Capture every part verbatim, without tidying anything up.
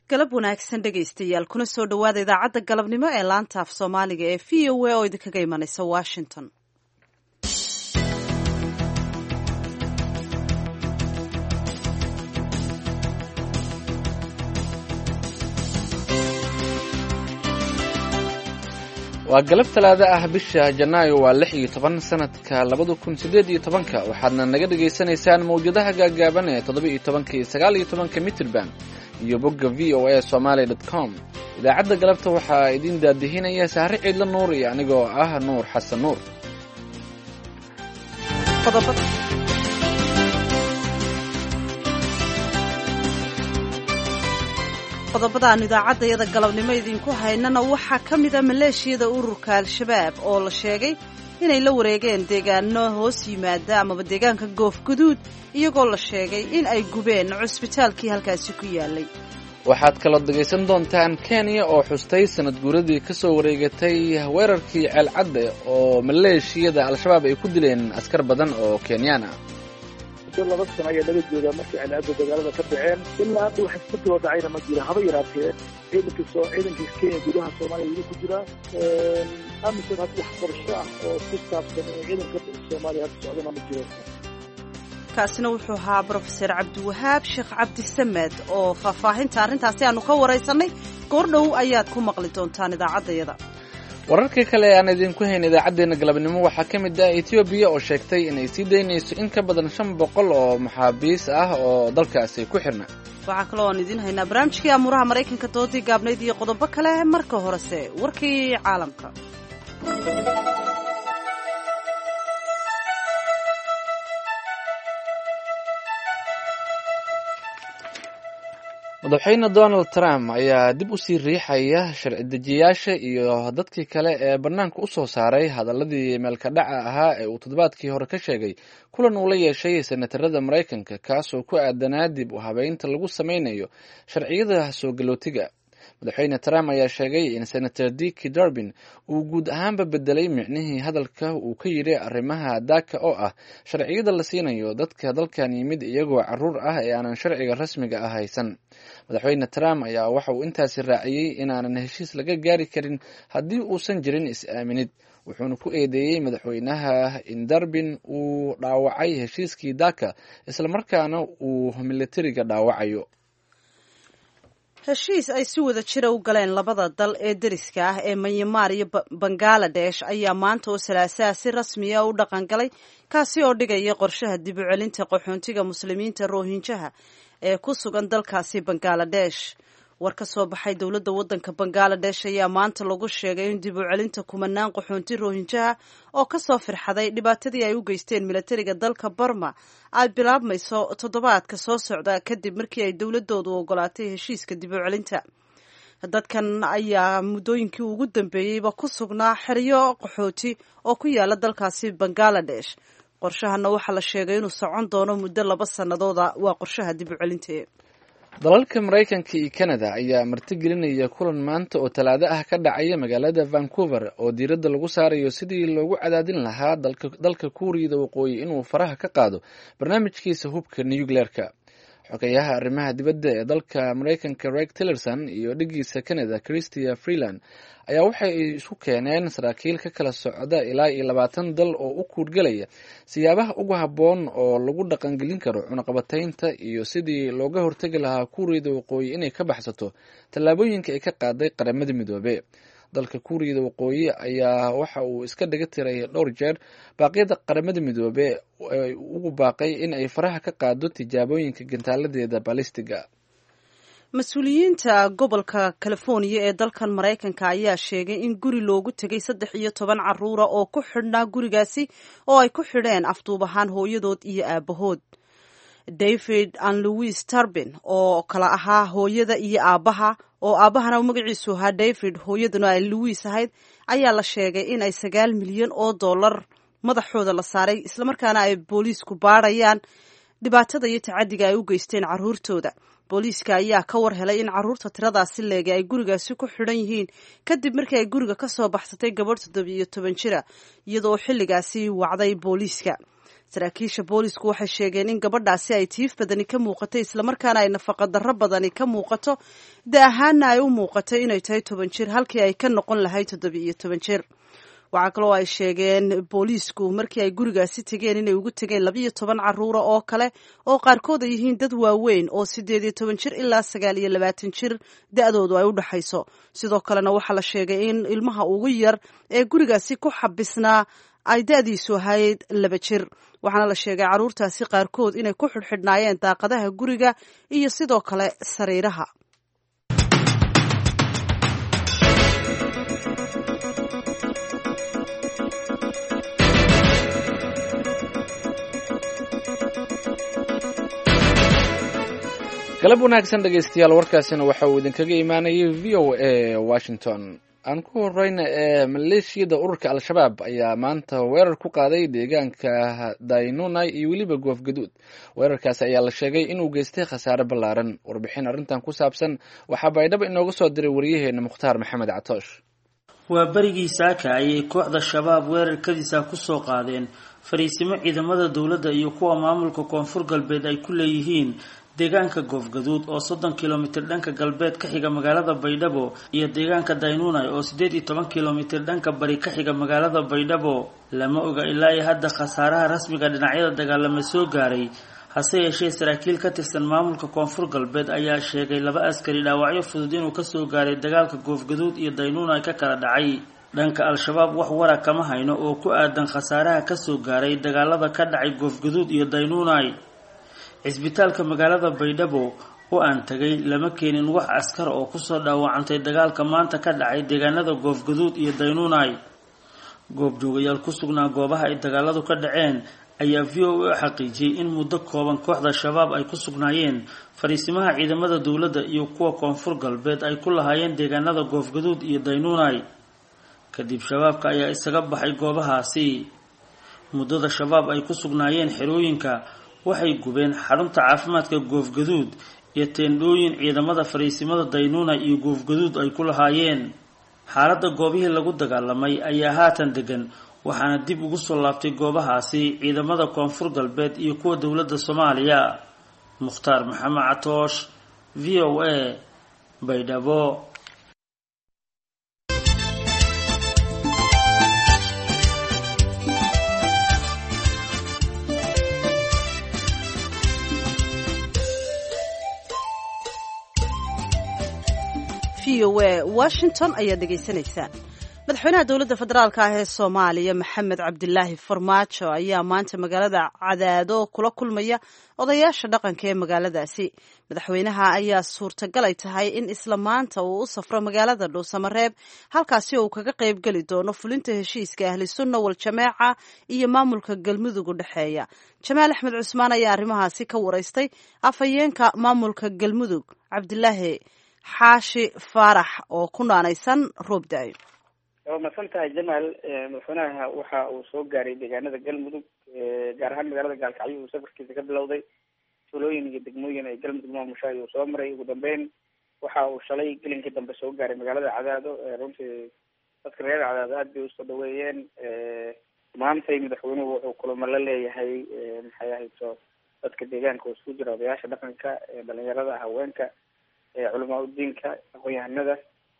galab wanaagsan dhegaystayaal kuna soo dhowaada idaacadda galabnimo ee laanta af soomaaliga ee v o a oo idinkaga imanaysa washington. waa galab talaado ah bisha janaayo waa lix iyo toban sanadka labada kun sideed iyo tobanka waxaadna naga dhagaysanaysaan mawjadaha gaagaaban ee toddoba iyo tobanka iyo sagaal iyo tobanka mitrban iyo bogga v o a somaly dot com. idaacadda galabta waxaa idin daadihinaya sahre ciidla nuur iyo anigoo ah nuur xasan nuur. qodobada aan idaacaddayada galabnimo idinku haynana waxaa ka mid a maleeshiyada ururka al-shabaab oo la sheegay inay la wareegeen deegaano hoos yimaada amaba deegaanka goofguduud iyagoo la sheegay in ay gubeen cusbitaalkii halkaasi ku yaalay. waxaad kaloo dhegaysan doontaan kenya oo xustay sanad guuradii ka soo wareegatay weerarkii ceelcadde oo maleeshiyada al-shabaab ay ku dileen askar badan oo kenyaan ah. laba sano ayaa laga joogaa markii ceelcadda dagaalada ka dhaceen ilaa hadda wax isbedel oo dhacayna ma jira haba yaraatee ciidankii soo ciidankiis kenya gudaha soomaaliya weli ku jira amisan hadda wax qorsho ah oo ku saabsan ciidanka soomaaliya hadda socdana ma jiro. kaasina wuxuu ahaa brofeser cabdiwahaab sheekh cabdisamed oo faahfaahinta arrintaasi aanu ka waraysanay goordhow ayaad ku maqli doontaan idaacaddayada. wararkii kale aan idinku hayn idaacaddeenna galabnimo waxaa ka mid ah etoobiya oo sheegtay inay sii daynayso in ka badan shan boqol oo maxaabiis ah oo dalkaasi ku xirna. waxaa kaloo aan idiin haynaa barnaamijkii amuuraha maraykanka doodii gaabnayd iyo qodobo kale. marka horese warkii caalamka. madaxweyne donald trump ayaa dib u sii riixaya sharci dejiyaasha iyo dadkii kale ee bannaanka u soo saaray hadaladii meelka dhaca ahaa ee uu toddobaadkii hore ka sheegay kulan uu la yeeshay senatarada maraykanka kaasoo ku aadanaa dib u habeynta lagu sameynayo sharciyada soo galootiga. madaxweyne trump ayaa sheegay in senator dick durbin uu guud ahaanba bedelay micnihii hadalka uu ka yidhi arrimaha daaka oo ah sharciyada la siinayo dadka dalkan yimid iyagoo caruur ah ee aanan sharciga rasmiga ah haysan. madaxweyne trump ayaa waxa uu intaasi raaciyey inaanan heshiis laga gaari karin haddii uusan jirin is-aaminid, wuxuuna ku eedeeyey madaxweynaha in durbin uu dhaawacay heshiiskii daaka islamarkaana uu militariga dhaawacayo. heshiis ay si wada jira u galeen labada dal ee deriska ah ee myanmar iyo bangaladesh ayaa maanta oo salaasaa si rasmiya u dhaqan galay, kaasi oo dhigaya qorshaha dib u celinta qaxoontiga muslimiinta rohinjaha ee ku sugan dalkaasi bangaladesh. war ka soo baxay dowladda waddanka bangaladesh ayaa maanta lagu sheegay in dib u celinta kumanaan qaxoonti rohinjaha oo ka soo firxaday dhibaatadii ay u geysteen militariga dalka barma ay bilaabmayso toddobaadka soo socda kadib markii ay dowladoodu ogolaatay heshiiska dib u celinta. dadkan ayaa muddooyinkii ugu dambeeyeyba ku sugnaa xeryo qaxooti oo ku yaala dalkaasi bangaladesh. qorshahana waxaa la sheegay inuu socon doono muddo laba sannadooda. waa qorshaha dib u celinta. dalalka maraykanka iyo canada ayaa martigelinaya kulan maanta oo talaado ah ka dhacaya magaalada vancouver oo diiradda lagu saarayo sidii loogu cadaadin lahaa dalka kuuriyada waqooyi inuu faraha ka qaado barnaamijkiisa hubka nucleerka. xogeyaha arrimaha dibadda ee dalka maraykanka rex tillerson iyo dhigiisa canada christia freeland ayaa waxay isku keeneen saraakiil ka kala socda ilaa iyo labaatan dal oo u kuurgelaya siyaabaha ugu habboon oo lagu dhaqangelin karo cunaqabataynta iyo sidii looga hortegi lahaa kuuriyada waqooyi inay ka baxsato tallaabooyinka ay ka qaaday qaramada midoobe. dalka kuuriyada waqooyi ayaa waxa uu iska dhiga tiray dhowr jeer baaqyada qaramada midoobe ay ugu baaqay in ay faraha ka qaado tijaabooyinka gantaaladeeda balistiga. mas-uuliyiinta gobolka california ee dalkan maraykanka ayaa sheegay in guri loogu tegay saddex iyo toban caruura oo ku xidhnaa gurigaasi oo ay ku xidheen afduub ahaan hooyadood iyo aabahood. david and louis turbin oo kala ahaa hooyada iyo aabaha oo aabahana magaciisu ahaa david hooyaduna ay louis ahayd ayaa la sheegay in ay sagaal milyan oo dollar madaxooda la saaray islamarkaana ay booliisku baadhayaan dhibaatada iyo tacadiga ay u geysteen caruurtooda. booliiska ayaa ka war helay in caruurta tiradaasi leegay ay gurigaasi ku xidhan yihiin kadib markii ay guriga ka soo baxsatay gabadh toddoba iyo toban jira iyadoo xilligaasi wacday booliiska. saraakiisha boolisku waxay sheegeen in gabadhaasi ay tiif badani ka muuqatay islamarkaana ay nafaqa darro badani ka muuqato da ahaana ay u muuqatay inay tahay toban jir halkii ay ka noqon lahayd toddoba-iyo toban jir. waxaa kaloo ay sheegeen booliisku markii ay gurigaasi tegeen inay ugu tegeen labiyo toban caruura oo kale oo qaarkood ay yihiin dad waaweyn oo sideed iyo toban jir ilaa sagaal iyo labaatan jir da-doodu ay u dhaxayso. sidoo kalena waxaa la sheegay in ilmaha ugu yar ee gurigaasi ku xabisnaa ay da-diisu ahayd laba jir. waxaana la sheegay caruurtaasi qaarkood inay ku xidhxidhnaayeen daaqadaha guriga iyo sidoo kale sariiraha. galab wanaagsan dhegaystayaal, warkaasina waxa uu idinkaga imaanayay v o a washington. aan ku horeyna ee maleeshiyada ururka al-shabaab ayaa maanta weerar ku qaaday deegaanka daynunay iyo weliba goofgaduud. weerarkaasi ayaa la sheegay inuu geystay khasaare ballaaran. warbixin arrintan ku saabsan waxaa baydhabo inooga soo diray wariyaheena mukhtaar maxamed catoosh. waa berigii saaka ayay kooxda shabaab weerarkadiisa kusoo qaadeen fariisimo ciidamada dowladda iyo kuwa maamulka koonfur galbeed ay ku leeyihiin deegaanka goofgaduud oo soddon kilomitir dhanka galbeed ka xiga magaalada baydhabo iyo deegaanka daynunay oo siddeed iyo toban kilomitir dhanka bari ka xiga magaalada baydhabo. lama oga ilaa iyo hadda khasaaraha rasmiga dhinacyada dagaalama soo gaaray, hase yeeshee saraakiil ka tirsan maamulka koonfur galbeed ayaa sheegay laba askari dhaawacyo fudud inuu kasoo gaaray dagaalka goofgaduud iyo daynunay ka kala dhacay. dhanka al-shabaab wax wara kama hayno oo ku aadan khasaaraha kasoo gaaray dagaalada ka dhacay goofgaduud iyo daynunay. cisbitaalka magaalada baydhabo oo aan tagay lama keenin wax askar oo kusoo dhaawacantay dagaalka maanta ka dhacay deegaanada goofgaduud iyo daynunay. goobjoogayaal ku sugnaa goobaha ay dagaaladu ka dhaceen ayaa v o a xaqiijiyey in muddo kooban kooxda shabaab ay ku sugnaayeen fariisimaha ciidamada dowladda iyo kuwa koonfur galbeed ay ku lahaayeen deegaanada goofgaduud iyo daynunay. kadib shabaabka ayaa isaga baxay goobahaasi. muddada shabaab ay ku sugnaayeen xerooyinka waxay gubeen xarunta caafimaadka goofgaduud iyo teendhooyin ciidamada fariisimada daynunay iyo goofgaduud ay ku lahaayeen. xaaladda goobihii lagu dagaalamay ayaa haatan degan, waxaana dib ugu soo laabtay goobahaasi ciidamada koonfur galbeed iyo kuwa dowladda soomaaliya. mukhtaar maxamed catoosh, v o a baydhabo. v o a washington ayaad dhegaysanaysaan. madaxweynaha dowladda federaalka ah ee soomaaliya maxamed cabdilaahi farmaajo ayaa maanta magaalada cadaado kula kulmaya odayaasha dhaqanka ee magaaladaasi. madaxweynaha ayaa suurtagal ay tahay in isla maanta uu u safro magaalada dhuusamareeb, halkaasi oo uu kaga qayb geli doono fulinta heshiiska ahli sunna wal jameeca iyo maamulka galmudug u dhexeeya. jamaal axmed cusmaan ayaa arrimahaasi ka waraystay afhayeenka maamulka galmudug cabdilaahi xaashi faarax oo ku naanaysan roob da-ay. waa masan tahay jamaal. madaxweynaha waxa uu soo gaaray deegaanada galmudug, gaar ahaan magaalada gaalkacyo uu safarkiisa ka bilowday. tuulooyin iyo degmooyin ay galmudug maamusha ayuu soo maray. ugu dambeyn waxa uu shalay gelinkii dambe soo gaaray magaalada cadaado. runtii dadka reer cadaado aad bay usoo dhaweeyeen. maantay madaxweynuhu wuxuu kulamo la leeyahay maxay ahayto dadka deegaanka oo isku jira odayaasha dhaqanka, dhalinyarada, haweenka, culamaa udiinka, aqoon-yahanada.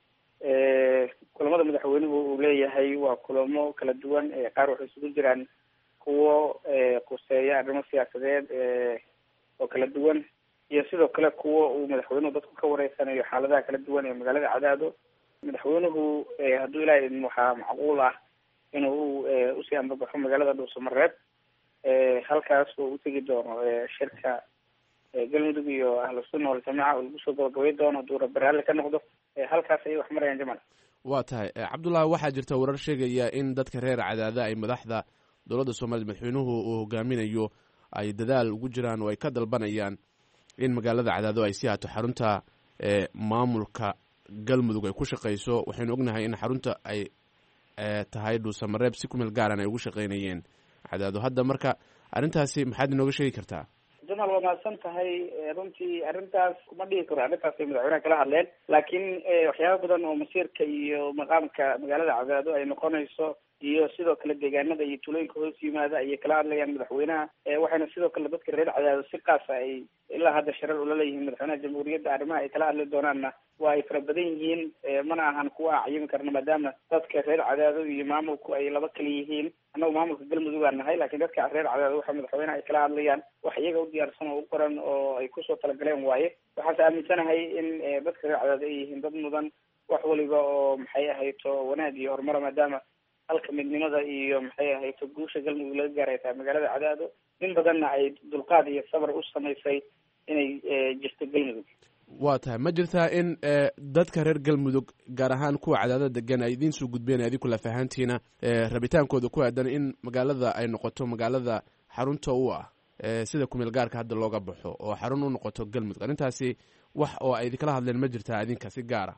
kulamada madaxweynuhu uu leeyahay waa kulamo kala duwan. qaar waxay isugu jiraan kuwo quseeya arrimo siyaasadeed oo kala duwan, iyo sidoo kale kuwo uu madaxweynuhu dadku ka wareysanayo xaaladaha kala duwan ee magaalada cadaado. madaxweynuhu hadduu ilaahay idin waxaa macquul ah inuu usii ambabaxo magaalada dhuusamareeb, halkaas oo u tegi doono shirka galmudug iyo ahlu sunna wal jamaaca oo lagu soo gabagabay doono hadduu rabaraale ka noqdo. halkaas ayay wax marayaan jamal. waa tahay cabdullahi, waxaa jirta warar sheegaya in dadka reer cadaada ay madaxda dowladda soomaaliyed madaxweynuhu uu hogaaminayo ay dadaal ugu jiraan oo ay ka dalbanayaan in magaalada cadaado ay sii haato xarunta maamulka galmudug ay ku shaqayso. waxaynu ognahay in xarunta ay tahay dhuusamareeb si kumeel gaaran ay ugu shaqaynayeen cadaado. hadda marka arrintaasi maxaad inooga sheegi kartaa? jamaal waa mahadsan tahay runtii arrintaas kuma dhihi karo arrintaas ay madaxweynaha kala hadleen laakiin waxyaaba badan oo masiirka iyo maqaamka magaalada cadaado ay noqonayso iyo sidoo kale deegaanada iyo tulooyinka hoos yimaada ayay kala hadlayaan madaxweynaha waxayna sidoo kale dadka reer cadaado si qaasa ay ilaa hadda sharar ula leeyihiin madaxweynaha jamhuuriyadda arrimaha ay kala hadli doonaanna waa ay fara badan yihiin mana ahan kuwa acyimi karna maadaama dadka reer cadaado iyo maamulku ay laba kala yihiin annagu maamulka galmudug aan nahay laakiin dadka reer cadaado waxa madaxweynaha ay kala hadlayaan wax iyaga u diyaarsan oo u qoran oo ay kusoo talagaleen waaye waxaase aaminsanahay in dadka reer cadaado ay yihiin dad mudan wax waliba oo maxay ahayto wanaag iyo horumara maadaama halka midnimada iyo maxay ahayto guusha galmudug laga gaaray tahay magaalada cadaado nin badanna ay dulqaad iyo sabar u samaysay inay jirto galmudug waa tahay ma jirtaa in dadka reer galmudug gaar ahaan kuwa cadaado degan ay idiin soo gudbeen adinku lafahantiina rabitaankooda ku aadan in magaalada ay noqoto magaalada xarunta u ah sida kumeel gaarka hadda looga baxo oo xarun u noqoto galmudug arrintaasi wax oo ay idinkala hadleen ma jirtaa idinka si gaara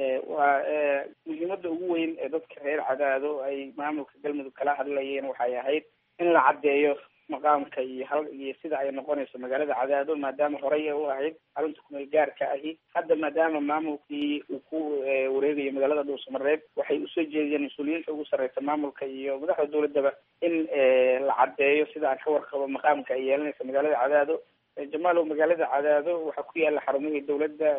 waa muhiimada ugu weyn ee dadka reer cadaado ay maamulka galmudug kala hadlayeen waxay ahayd in la caddeeyo maqaamka iyo hal iyo sida ay noqonayso magaalada cadaado maadaama horey u ahayd xarunta kumeel gaarka ahi hadda maadaama maamulkii uu ku wareegayo magaalada dhuusamareeb waxay usoo jeediyeen mas-uuliyiinta ugu sarreysa maamulka iyo madaxda dawladaba in la caddeeyo sida aan ka warqabo maqaamka ay yeelanaysa magaalada cadaado jamaalow magaalada cadaado waxaa ku yaala xarumihii dawladda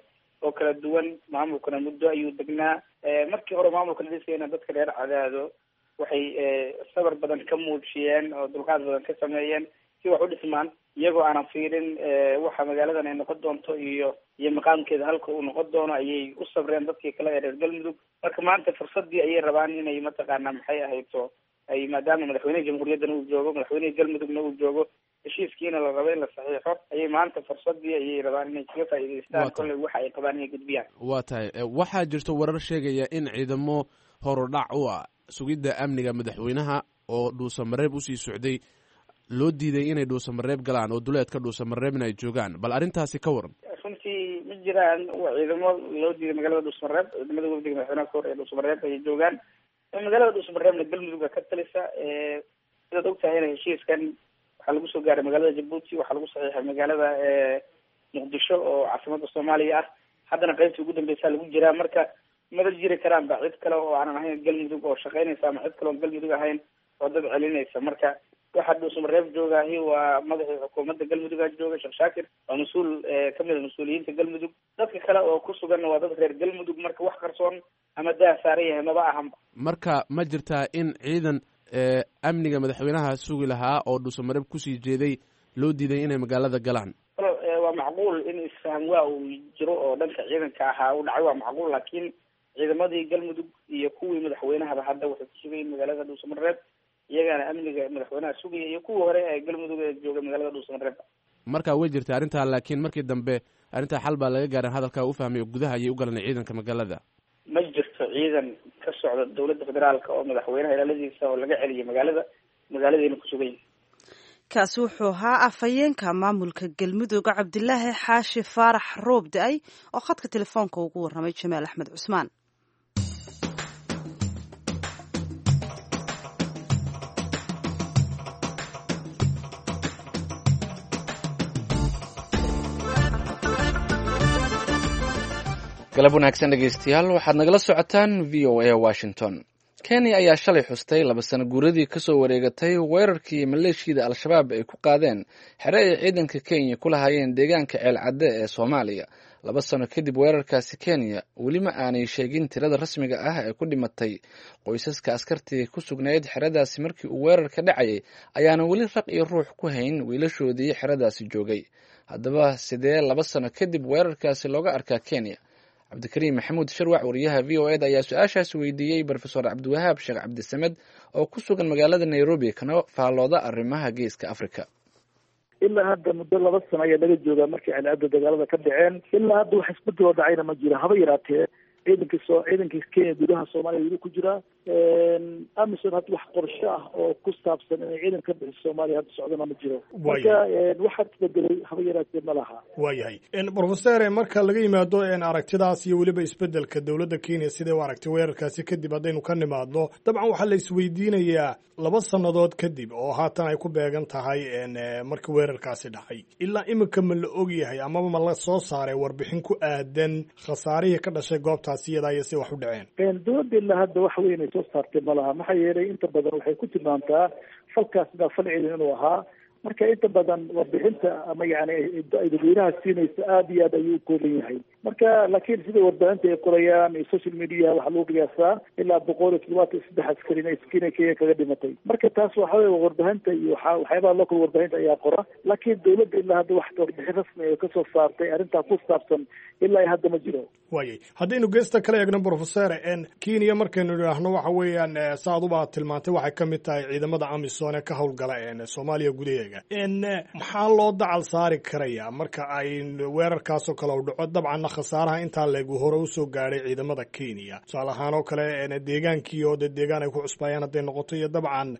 oo kala duwan maamulkana muddo ayuu degnaa markii hore maamulka la dhisayna dadka reer cadaado waxay sabar badan ka muujiyeen oo dulqaad badan ka sameeyeen si wax u dhismaan iyagoo aanan fiirin waxa magaaladan ay noqon doonto iyo iyo maqaamkeeda halka uu noqon doono ayay u sabreen dadkii kale ee reer galmudug marka maanta fursadii ayay rabaan inay mataqaana maxay ahayto ay maadaama madaxweynaha jamhuuriyaddana uu joogo madaxweynaha galmudugna uu joogo heshiiskiina la rabo in la saxiixo ayay maanta fursadii ayay rabaan inay kaga faa'iidaystaan kolley waxa ay qabaan inay gudbiyaan waa tahay waxaa jirto warar sheegaya in ciidamo horudhac u ah sugidda amniga madaxweynaha oo dhuusamareeb usii socday loo diiday inay dhuusamareeb galaan oo duleedka dhuusamareebna ay joogaan bal arrintaasi ka waran runtii ma jiraan ciidamo loo diiday magaalada dhuusamareeb ciidamada wafdiga madaxweynaha kahor ee dhuusamareeb ayay joogaan magaalada dhuusamareebna galmudugga ka talisa sidaad og tahayna heshiiskan waxaa lagu soo gaaray magaalada jabuuti waxaa lagu saxiixay magaalada muqdisho oo caasimada soomaaliya ah haddana qaybtii ugu dambeysaa lagu jiraa marka mada jiri karaan ba cid kale oo aanan ahayn galmudug oo shaqaynaysa ama cid kale oon galmudug ahayn oo dad celinaysa marka waxaa dhuusamareeb joogaahi waa madaxii xukuumadda galmuduga jooga sheekh shaakir waa mas-uul kamid a mas-uuliyiinta galmudug dadka kale oo ku suganna waa dad reer galmudug marka wax qarsoon ama daa saaran yahay maba ahanba marka ma jirtaa in ciidan amniga madaxweynaha sugi lahaa oo dhuusamareeb kusii jeeday loo diiday inay magaalada galaan waa macquul in isfaham waa uu jiro oo dhanka ciidanka ahaa u dhacay waa macquul laakiin ciidamadii galmudug iyo kuwii madaxweynahaba hadda waxay ku sugayiin magaalada dhuusamareeb iyagaana amniga madaxweynaha sugaya iyo kuwii hore ee galmudug ee jooga magaalada dhuusamareeb marka way jirta arrintaa laakiin markii dambe arrintaa xal baa laga gaaray hadalkaa u fahmay oo gudaha ayay u galanay ciidanka magaalada ma jirto ciidan ka socda dawladda federaalka oo madaxweynaha ilaaladiisa oo laga celiyay magaalada magaaladiina ku sugan yihin kaasi wuxuu ahaa afhayeenka maamulka galmudug cabdilaahi xaashi faarax roob da-ay oo khadka telefoonka ugu warramay jamaal axmed cusmaan galab wanaagsan dhegeystayaal waxaad nagala socotaan v o a washington kenya ayaa shalay xustay laba sano guuradii kasoo wareegatay weerarkii maleeshiyada al-shabaab ay ku qaadeen xere ay ciidanka kenya ku lahaayeen deegaanka ceelcadde ee soomaaliya laba sano kadib weerarkaasi kenya weli ma aanay sheegin tirada rasmiga ah ee ku dhimatay qoysaska askartii ku sugnayd xeradaasi markii uu weerarka dhacayay ayaana weli raq iyo ruux ku hayn wiilashoodii xeradaasi joogay haddaba sidee laba sano kadib weerarkaasi looga arkaa kenya cabdikariim maxamuud sharwac wariyaha v o eda ayaa su-aashaas weydiiyey brofesor cabdiwahaab sheekh cabdisamed oo ku sugan magaalada nairobi kana faallooda arrimaha geeska africa ilaa hadda muddo laba sano ayaa laga joogaa markay calaada dagaalada ka dhaceen ilaa hadda wax isbeddeloo dhacayna ma jira haba yaraatee ciidankii soo ciidankii kenya gudaha soomaaliya weli ku jiraa amisom hadda wax qorshe ah oo ku saabsan inay ciidan ka bixiso soomaaliya hadda socdana ma jiro marka waxaad isbedelay haba yaraatee ma laha waayahay professor marka laga yimaado aragtidaas iyo weliba isbedelka dowladda kenya siday u aragtay weerarkaasi kadib haddaynu ka nimaadno dabcan waxaa la isweydiinayaa laba sannadood kadib oo haatan ay ku beegan tahay markii weerarkaasi dhacay ilaa iminka ma la og yahay amaba ma la soo saaray warbixin ku aadan khasaarihii ka dhashay goobtaasi iyadaa iyo si wax u dhaceen dowladda ilaa hadda wax weyn ay soo saartay ma laha maxaa yeelay inta badan waxay ku tilmaamtaa falkaas baa fal celin inuu ahaa marka inta badan warbixinta ama yani dadweynaha siinaysa aada iyo aad ayuu u kooban yahay marka laakiin sida warbaahinta ay qorayaan iyo social media waxaa lagu qiyaasaa ilaa boqol iyo toddobaatan iyo saddex askari inay kenya kenya kaga dhimatay marka taas waxa weye warbaahinta iyo waxa waxyaabaha local warbaahinta ayaa qora laakiin dowladda ilaa hadda wax warbixin rasmi ay kasoo saartay arrintaa ku saabsan ilaa iyo hadda ma jiro waayay haddaynu geesta kala eegno professor kenya markaynu idhaahno waxa weeyaan saad uba tilmaantay waxay ka mid tahay ciidamada amisom ee ka howlgala soomaaliya gudaheega maxaa loo dacal saari karaya marka ay weerarkaasoo kale u dhaco dabcanna khasaaraha intaa leegu hore usoo gaadhay ciidamada kenya tusaale ahaan oo kale deegaankii oo de deegaan ay ku cusbaayaan hadday noqoto iyo dabcan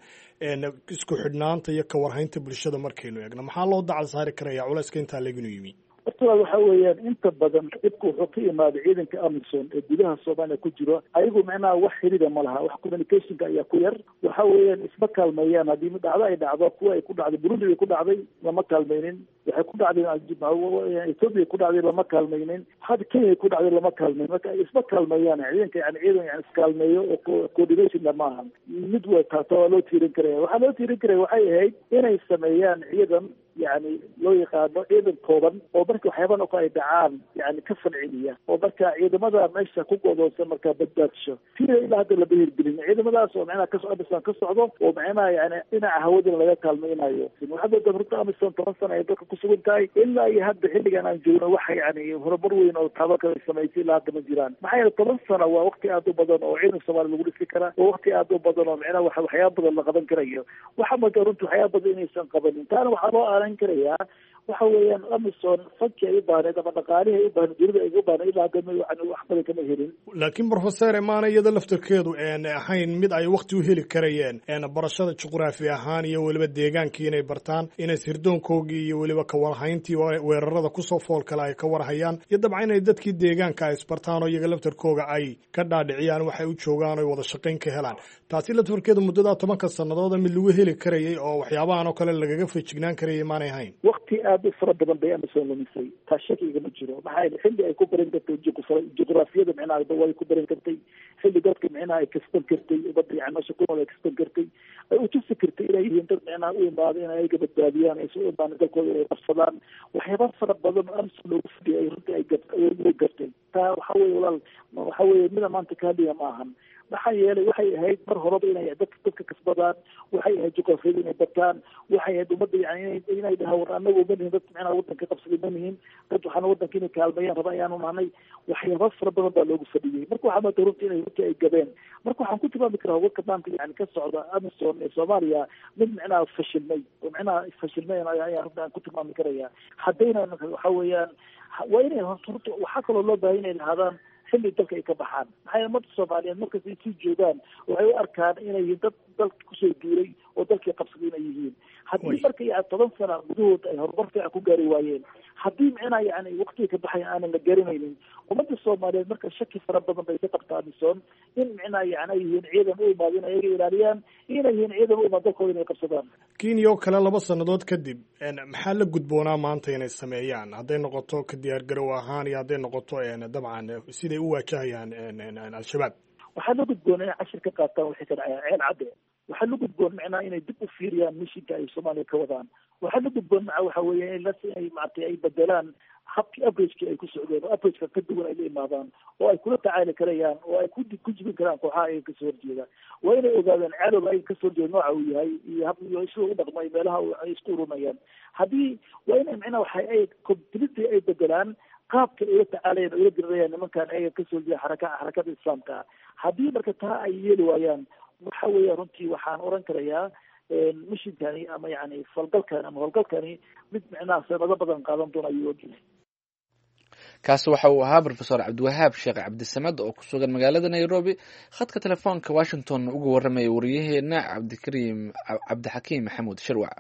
isku xidhnaanta iyo kawarhaynta bulshada markaynu eegno maxaa loo dacal saari karaya culayska intaa leeginu yimi horta waxa weeyaan inta badan dhibka wuxuu ka imaaday ciidanka amisom ee gudaha soomaaliya ku jiro ayagu macnaha wax xiriida ma laha wax communicationka ayaa ku yar waxa weeyaan isma kaalmeeyaan haddii dhacdo ay dhacdo kuwa ay ku dhacday burundi ay ku dhacday lama kaalmaynin waxay ku dhacday ethoopia ku dhacday lama kaalmaynin hadda kenya ku dhacday lama kaalmayn marka isma kaalmeeyaan ciidanka yani ciidan yani iskaalmeeyo oo coordination ma aha mid wa taata waa loo tiirin karaya waxaa loo tiirin karaya waxay ahayd inay sameeyaan ciidan yani loo yaqaano ciidan kooban oo marka waxyaaban oo ay dhacaan yani ka falceliya oo marka ciidamada meesha ku godoonsan markaa badbaadsho sida ilaa hadda lama hirgelin ciidamadaas oo macnaha ka amisom ka socdo oo macnaha yani dhinaca hawadana laga kaalmaynayo waxaa dooda horta amisom toban sana ay dalka kusugan tahay ilaa iyo hadda xilligan aan joogno waxa yani horumar weyn oo taabaka ay samaysay ilaa hadda ma jiraan maxaa yeele toban sana waa waqti aad u badan oo ciidan soomaaliya lagu dhisi karaa oo waqti aad u badan oo macnaha waxa waxyaaba badan la qaban karayo waxaa mada runta waxyaaba badan inaysan qabanin taana waxaa loo aaran karayaa waxa weeyaan amisom fanki ay u baahneed ama dhaqaalihi ay u baahneed dunida ay u baahneed ilaa hadda yani wax badan kama helin laakiin professor maana iyada laftarkeedu ahayn mid ay wakti u heli karayeen barashada juqraafi ahaan iyo weliba deegaankii inay bartaan inay sirdoonkoogii iyo weliba kawarhayntii weerarada kusoo fool kale ay ka warhayaan iyo dabcan inay dadkii deegaanka ay isbartaan oo iyaga laftarkooga ay ka dhaadhiciyaan waxay u joogaan o wada shaqayn ka helaan taasi laftarkeedu muddadaa tobanka sanadooda mid lagu heli karayay oo waxyaabahan oo kale lagaga feejignaan karayay maanay ahayn waqti aad u fara badan bay amisom lumisay taa shakiga ma jiro maxaa yeele xilli ay ku baran kartay juqraafiyada micnaha way ku baran kartay xilli dadka micnaha ay kasban kartay umada yani meesha ku nool ay kasban kartay ay utusi kartay inay yihiin dad micnaha u imaada in ayaga badbaadiyaan ay soo imaan dalkooda ay qabsadaan waxyaaba fara badan oo amisom loogu fidiyay ay runtii ay way gartay taa waxa weye walaal waxa weye mida maanta kaaliya ma ahan maxaa yeelay waxay ahayd mar horeba inay dadka dadka kasbadaan waxay ahayd juqrafiyada inay bartaan waxay ahayd ummadda yani inay dhahaan war anagu ma nihin dad micnaha wadanka qabsaday ma nihin dad waxaana wadanka inay kaalmeeyaan raba ayaanu nahnay waxyaaba fara badan baa loogu fadhiyey marka waxaa maanta runtii inay runtii ay gabeen marka waxaan ku tilmaami karaa warka maanta yani ka socda amisom ee soomaaliya mid micnaha fashilmay oo micnaha fashilmay ayaa runtii aan ku tilmaami karaya haddayna waxa weeyaan waa inay horta waxaa kaloo loo baahay inay lahaadaan xilli dalka ay ka baxaan maxaa yeele ummadda soomaaliyeed markas ay sii joogaan waxay u arkaan inay yihiin dad dalka kusoo duulay oo dalkii qabsaday inay yihiin haddii marka yani toban sana gudahood ay horumar fiican ku gaari waayeen haddii micnaha yani waqtiga ka baxaya aanan la garanaynin ummadda soomaaliyeed marka shaki fara badan bay ka qabtaa amisom in micnaha yani ay yihiin ciidan u imaado in ayaga ilaaliyaan inay yihiin ciidan u imaado dalkooda inay qabsadaan kenya oo kale laba sannadood kadib maxaa la gudboonaa maanta inay sameeyaan hadday noqoto ka diyaargarow ahaan iyo hadday noqoto dabcan siday u waajahayaan al-shabaab waxaa la gudboona inay cashir ka qaataan waxay ka dhacayaan ceel cadde waxaa la gudboon macnaha inay dib u fiiriyaan mishinka ay soomaaliya ka wadaan waxaa la gudboon maca waxa weeye inay maaragtay ay bedelaan habkii averagekii ay ku socdeen oo averageka ka duwan ay la imaadaan oo ay kula tacaali karayaan oo ay ku ku jibin karaan kooxaha ayaga kasoo horjeeda waa inay ogaadaan cadowga ayaga kasoo horjeeda nooca uu yahay iyo hab iyo sida u dhaqmay meelaha ay isku urumayaan haddii waa inay macnaha waxa ay completely ay bedelaan qaabka ay ula tacaalayaan oo ula dirirayaan nimankan ayaga kasoo horjeeda xaraka xarakada islaamka haddii marka taa ay yeeli waayaan waxa weeya runtii waxaan oran karayaa mishinkani ama yani falgalkani ama howlgalkani mid micnaha sanado badan qaadan doona ayuu ogyahay kaasi waxa uu ahaa rofesor cabdiwahaab sheekh cabdisamad oo ku sugan magaalada nairobi khadka telefoonka washington uga warramaya wariyaheena cabdikariim cabdixakiim maxamuud shirwac.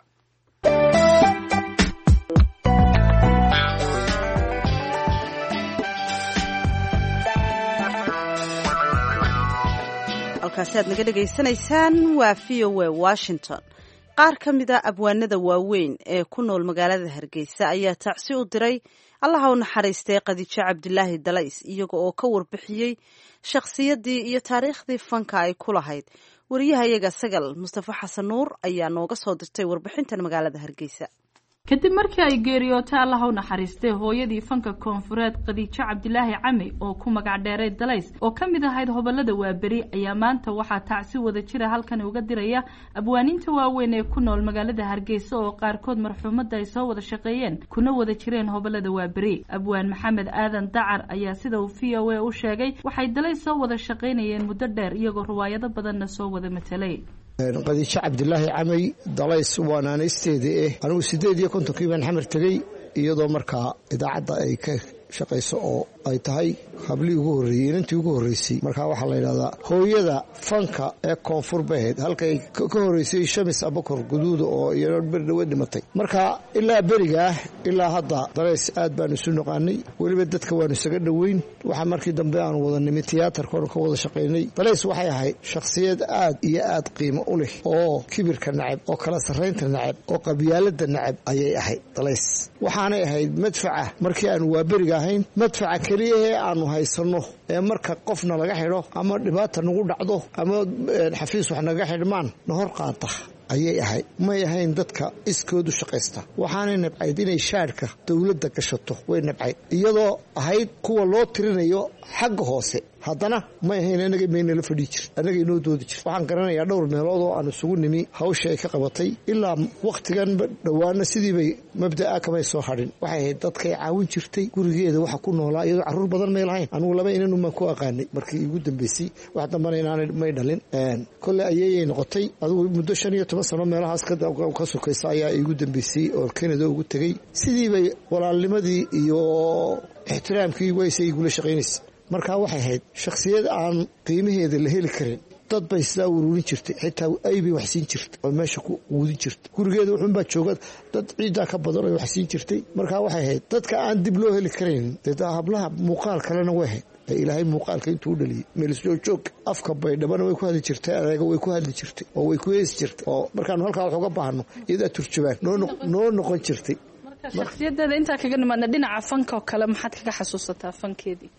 halkaasi aad naga dhegaysanaysaan waa v o a washington. qaar ka mid a abwaanada waaweyn ee ku nool magaalada hargeysa ayaa tacsi u diray allaha u naxariistay khadiijo cabdilaahi dalays iyaga oo ka warbixiyey shakhsiyaddii iyo taariikhdii fanka ay ku lahayd. wariyahayaga sagal mustafa xasan nuur ayaa nooga soo dirtay warbixintan magaalada hargeysa. kadib markii ay geeriyootay allaha u naxariistay hooyadii fanka koonfureed khadiijo cabdilaahi cami oo ku magac dheeray dalays oo ka mid ahayd hobolada waaberi ayaa maanta waxaa tacsi wada jira halkan uga diraya abwaaniinta waaweyn ee ku nool magaalada hargeysa oo qaarkood marxuumadda ay soo wada shaqeeyeen kuna wada jireen hobolada waaberi. abwaan maxamed aadan dacar ayaa sida uu v o a u sheegay waxay dalays soo wada shaqaynayeen muddo dheer iyagoo riwaayado badanna soo wada matelay. khadiijo cabdilaahi camay dalays waa naanaysteedii eh anigu siddeed iyo kontonkii baan xamar tegey iyadoo markaa idaacadda ay ka shaqayso oo ay tahay hablii ugu horreeyey inantii ugu horreysay markaa waxaa la yidhahdaa hooyada fanka ee koonfur baheed halkay ka horreysay shamis abakor guduuda oo iyano berdhawe dhimatay. marka ilaa berigaah ilaa hadda dalays aad baanu isu naqaanay weliba dadka waanu isaga dhoweyn. waxaa markii dambe aanu wada nimi tiyaatarkaonu ka wada shaqaynay. dalays waxay ahayd shakhsiyad aad iyo aad qiimo u leh oo kibirka nacab oo kala sarraynta nacab oo qabyaalada nacab ayay ahayd dalays. waxaanay ahayd madfaca markii aanu waa beriga ahayn madfaca keliyahee aanu haysanno ee marka qofna laga xidho ama dhibaata nagu dhacdo ama xafiis wax naga xidhmaan na hor qaata ayay ahayd. may ahayn dadka iskoodu shaqaysta. waxaanay nabcayd inay shaadhka dowladda gashato way nabcayd iyadoo ahayd kuwa loo tirinayo xagga hoose haddana may ahayn anaga maynala fadhii jir annaga inoo doodi jir. waxaan garanayaa dhowr meelood oo aan isugu nimi hawsha ay ka qabatay ilaa wakhtigan dhowaana sidii bay mabda'a kamay soo hadhin. waxay ahayd dadkay caawin jirtay gurigeeda waxa ku noolaa iyadoo carruur badan may lahayn. anugu laba inanumaan ku aqaanay markii iigu dambaysay wax dambana inaanay may dhalin. kolle ayeeyay noqotay adigu muddo shan iyo toban sano meelahaas ka sokaysa ayaa iigu dambaysay oo Canada ugu tegey. sidii bay walaalnimadii iyo ixtiraamkii wayse igula shaqaynaysay. markaa waxay ahayd shakhsiyad aan qiimaheeda la heli karin. dad bay sidaa ururin jirtay xitaa aybay wax siin jirtay oo meesha ku quudin jirtay. gurigeeda wuxuunbaa jooga dad ciiddaa ka badan oo wax siin jirtay. markaa waxay ahayd dadka aan dib loo heli karayn. dee hablaha muuqaal kalena way ahayd ilaahay muuqaalka intuu u dhaliyey meelisjoog afka baydhabana way ku hadli jirtay adeega way ku hadli jirtay oo way ku heesi jirtay oo markaanu halkaa wax uga baahno iyadaa turjubaan noo noqon jirtay. shakhsiyadeeda intaa kaga nimaadna dhinaca fanka oo kale maxaad kaga xasuusataa fankeedii?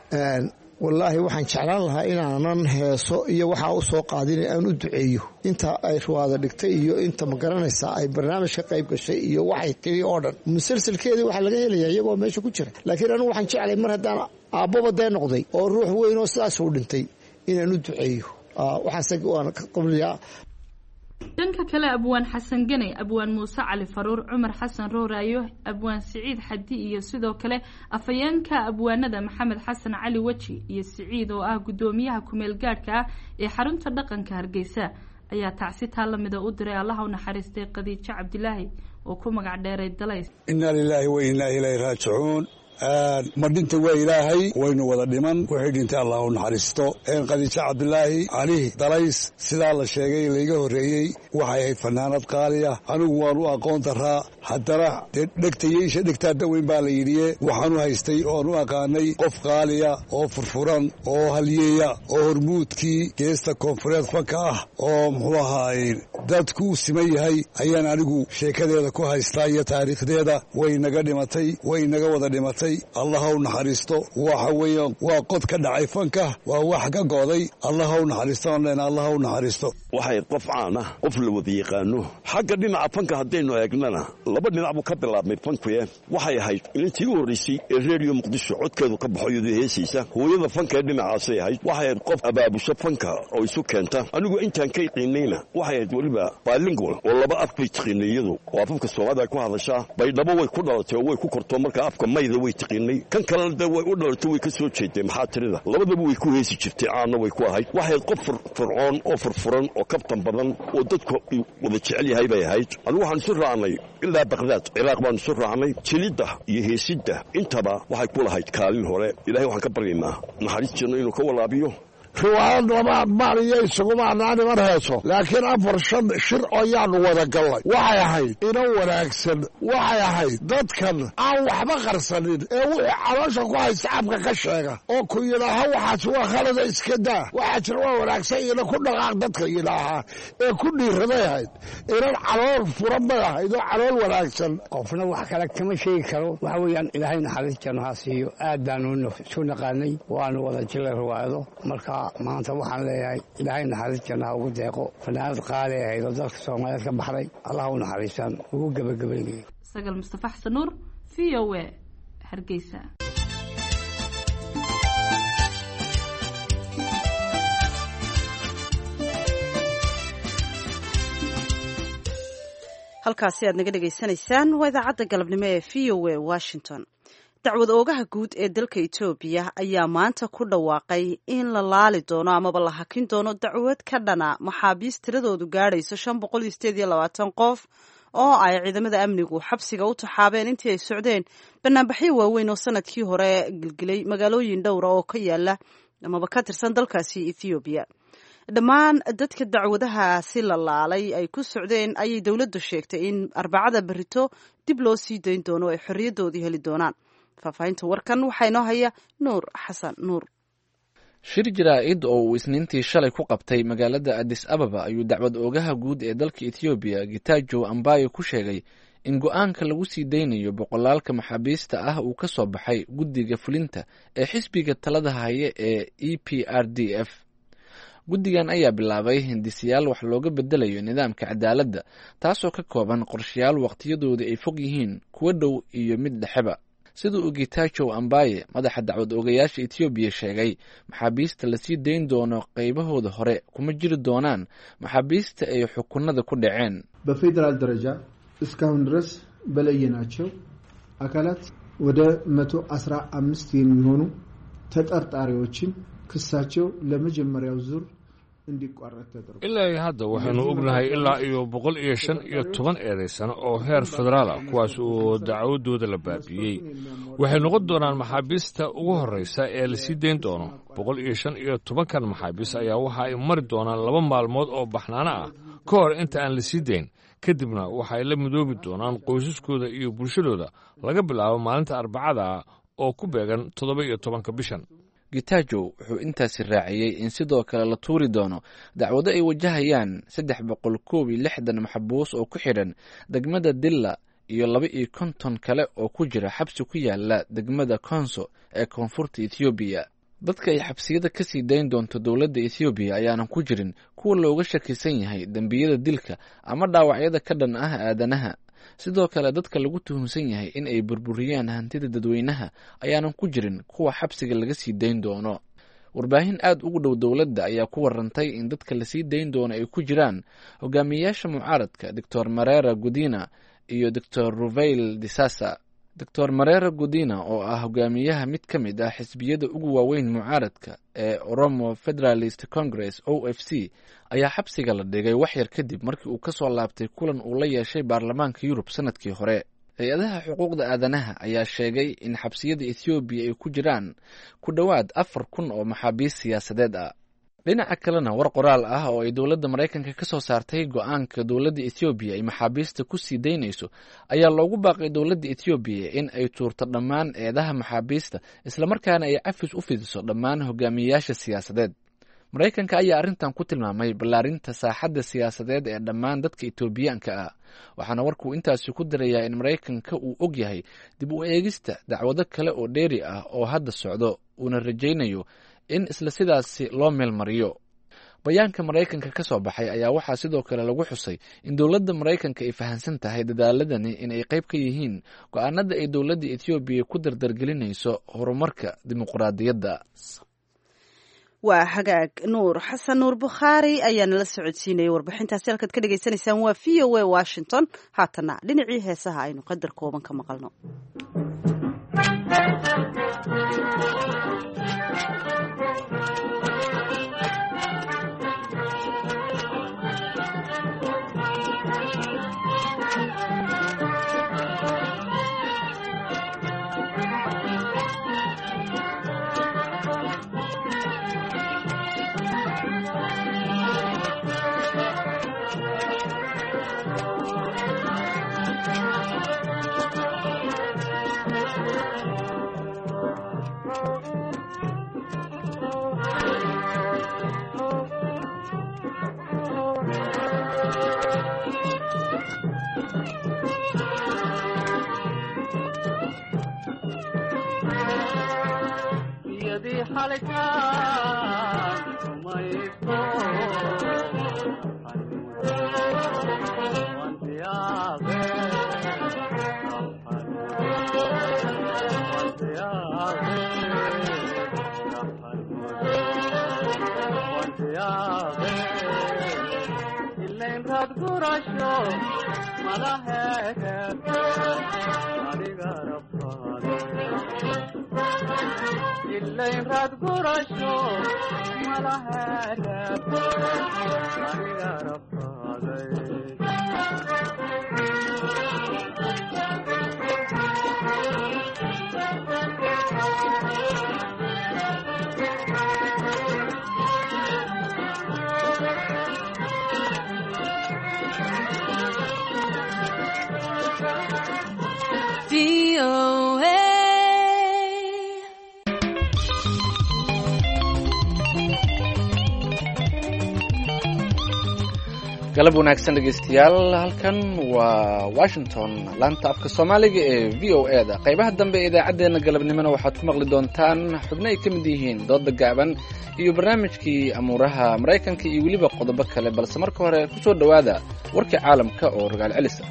wallaahi waxaan jeclaan lahaa inaanan heeso iyo waxaa u soo qaadin aan u duceeyo inta ay ruwaada dhigtay iyo inta ma garanaysaa ay barnaamij ka qayb gashay iyo waxay tiri oo dhan musalsalkeedii waxaa laga helayaa iyagoo meesha ku jira. laakiin anigu waxaan jeclay mar haddaan aabbaba dee noqday oo ruux weyn oo sidaas u dhintay inaan u duceeyo. waxaase waan ka qabliyaa. dhanka kale abwaan xasan ganay abwaan muuse cali faruur cumar xasan rooraayo abwaan siciid xadi iyo sidoo kale afayeenka abwaanada maxamed xasan cali weji iyo siciid oo ah guddoomiyaha kumeel gaadhka ah ee xarunta dhaqanka hargeysa ayaa tacsi taa lamida u diray allaha u naxariistay khadiijo cabdilaahi oo ku magac dheeray dalays. inna lilaahi wa innaa ilayhi raajicuun. ma dhinta waa ilaahay waynu wada dhiman wixii dhintay allah u naxariisto. khadiijo cabdilaahi cali dalays sidaa la sheegay layga horreeyey waxay ahayd fanaanad qaaliya. anigu waan u aqoon daraa haddana dee dhegtayeysha dhegtaa daweyn baa la yidhiye waxaan u haystay oan u aqaanay qof qaaliya oo furfuran oo halyeeya oo hormuudkii geesta koonfureed fanka ah oo muxuu ahaay dadku u siman yahay ayaan anigu sheekadeeda ku haystaa iyo taariikhdeeda. way naga dhimatay way naga wada dhimatay. allaha u naxariisto. waxa weeyaan waa qod ka dhacay fanka waa wax ka go'day. allaha u naxariisto allaha u naxariisto. waxay qof caan ah qof la wada yaqaano xagga dhinaca fanka haddaynu eegnana laba dhinac buu ka bilaabmay fankuye. waxay ahayd intii u horreysay ee reediyo muqdisho codkeedu ka baxo iyadoo heesaysa hooyada fanka ee dhinacaasay ahayd. waxay ahayd qof abaabusho fanka oo isu keenta. anigu intaan ka qiinayna waxay ahayd weliba weliba bilingual oo laba af bay tiqiinay iyadu oo afafka Soomaaliya ku hadashaa baydhabo way ku dhalatay oo way ku korto marka afka mayda way tiqiinay kan kale way u dhalatay way ka soo jeeday maxaa tirada labadaba way ku heesi jirtay aana way ku ahayd waxay qof fircoon oo furfuran oo kabtan badan oo dadku wada jecel yahay bay ahayd anigu waxaan soo raacnay ilaa Baghdad Iraq baan soo raacnay jilida iyo heesida intaba waxay ku lahayd kaalin hore ilaahay waxaan ka baryaynaa naxariistiisa inuu ka walaabiyo riwaayad labaad maaliya isuguma anaani mar heeso laakiin afar shan shir ayaanu wada gallay waxay ahayd ina wanaagsan waxay ahayd dadkan aan waxba qarsanin ee wixii caloosha ku hay shacabka ka sheega oo ku yidhaaha waxaas waa khalada iska daa waxaa jira waa wanaagsan ina ku dhaqaaq dadka yidhaaha ee ku dhiiraday ahayd inan calool furan bay ahayd oo calool wanaagsan qofna wax kale kama sheegi karo waxa weeyaan ilaahay naxariis janno ha siiyo aad baanu isu naqaanay waanu wada jilay riwaayado marka maanta waxaan leeyahay ilaahay naxariis janno ha ugu deeqo fanaanad qaali ahayd oo dalka Soomaaliyeed ka baxday allah u naxariisaan ugu gabagabeeyay sagal mustafa xasan nuur v o a Hargeysa. halkaasi aad naga dhageysanaysaan waa idaacadda galabnimo ee v o a Washington. dacwad oogaha guud ee dalka Itoobiya ayaa maanta ku dhawaaqay in la laali doono amaba la hakin doono dacwad ka dhana maxaabiis tiradoodu gaadhayso shan boqol iyo sideed iyo labaatan qof oo ay ciidamada amnigu xabsiga u taxaabeen intii ay socdeen banaanbaxyo waaweyn oo sanadkii hore gilgilay magaalooyin dhowra oo ka yaala amaba ka tirsan dalkaasi Itoobiya. dhammaan dadka dacwadahaasi la laalay ay ku socdeen ayay dowladdu sheegtay in arbacada berito dib loo sii dayn doono ay xorriyadoodii heli doonaan. faafahinta warkan waxaa inoo haya Nuur Xasan Nuur. shir jaraa'id oo uu isniintii shalay ku qabtay magaalada Addis Ababa ayuu dacwad oogaha guud ee dalka Ethiopia Getachew Ambayo ku sheegay in go'aanka lagu sii daynayo boqolaalka maxaabiista ah uu ka soo baxay guddiga fulinta ee xisbiga talada haya ee E P R D F. guddigan ayaa bilaabay hindisiyaal wax looga bedelayo nidaamka cadaaladda taasoo ka kooban qorshayaal waqtiyadooda ay fog yihiin kuwa dhow iyo mid dhexeba. sida uu Getachew Ambaye madaxa dacwad oogayaasha Ethiopia sheegay maxaabiista la sii dayn doono qaybahooda hore kuma jiri doonaan maxaabiista ay xukunada ku dhaceen. በፌደራል ደረጃ እስካሁን ድረስ በለየናቸው አካላት ወደ መቶ አስራ አምስት የሚሆኑ ተጠርጣሪዎችን ክሳቸው ለመጀመሪያው ዙር ilaa hadda waxaanu ognahay ilaa iyo boqol iyo shan iyo toban eedaysano oo heer federaal ah kuwaas oo dacwadooda la baabiyey waxay noqon doonaan maxaabiista ugu horreysa ee la sii dayn doono. boqol iyo shan iyo tobankan maxaabiis ayaa waxa ay mari doonaan laba maalmood oo baxnaano ah ka hor inta aan la sii dayn, kadibna waxa ay la midoobi doonaan qoysaskooda iyo bulshadooda laga bilaabo maalinta arbacada oo ku beegan toddoba iyo tobanka bishan. Getachew wuxuu intaasi raaciyey in sidoo kale la tuuri doono dacwado ay wajahayaan saddex boqol koob iyo lixdan maxbuus oo ku xidhan degmada Dilla iyo laba iyo konton kale oo ku jira xabsi ku yaala degmada Konso ee koonfurta Ethiopia. dadka ay xabsiyada ka sii dayn doonto dowladda Ethiopia ayaanan ku jirin kuwa looga shakisan yahay dambiyada dilka ama dhaawacyada ka dhan ah aadanaha. sidoo kale dadka lagu tuhunsan yahay in ay burburiyaan hantida dadweynaha ayaanan ku jirin kuwa xabsiga laga sii dayn doono. warbaahin aad ugu dhow dowladda ayaa ku warantay in dadka la sii dayn doono ay ku jiraan hogaamiyayaasha mucaaradka Doctor Marera Gudina iyo Doctor Ruvail Disasa. Doctor Marera Gudina oo ah hogaamiyaha mid ka mid ah xisbiyada ugu waaweyn mucaaradka ee Oromo Federalist Congress O F C ayaa xabsiga la dhigay wax yar kadib markii uu ka soo laabtay kulan uu la yeeshay baarlamaanka Yurub sanadkii hore. hay-adaha xuquuqda aadanaha ayaa sheegay in xabsiyada Ethiopia ay ku jiraan ku dhowaad afar kun oo maxaabiis siyaasadeed ah. dhinaca kalena war qoraal ah oo ay dowladda Mareykanka ka soo saartay go'aanka dowladda Ethiopia ay maxaabiista ku sii daynayso ayaa loogu baaqay dowladda Ethiopia in ay tuurto dhammaan eedaha maxaabiista isla markaana ay cafis u fidiso dhammaan hogaamiyayaasha siyaasadeed. Mareykanka ayaa arrintan ku tilmaamay ballaarinta saaxadda siyaasadeed ee dhammaan dadka Etoobiyaanka ah, waxaana warkuu intaasi ku darayaa in Mareykanka uu og yahay dib u eegista dacwado kale oo dheeri ah oo hadda socdo uuna rajaynayo in isla sidaasi loo meelmariyo. bayaanka Mareykanka ka soo baxay ayaa waxaa sidoo kale lagu xusay in dowladda Mareykanka ay fahansan tahay dadaaladani in ay qayb ka yihiin go'aanada ay dowladda Ethiopia ku dardargelinayso horumarka dimuqraadiyadda. waa hagaag nuur xasan nuur bukhaari ayaa nala socodsiinayay warbixintaasi halkaad ka dhagaysanaysaan waa v o a washington haatana dhinacii heesaha aynu qadar kooban ka maqalno galab wanaagsan dhegeystayaal, halkan waa washington laanta afka soomaaliga ee v o e da qaybaha dambe ee idaacaddeenna galabnimona waxaad ku maqli doontaan xubno ay ka mid yihiin dooda gaaban iyo barnaamijkii amuuraha maraykanka iyo weliba qodobo kale, balse marka hore ku soo dhowaada warkii caalamka oo rogaal celisa.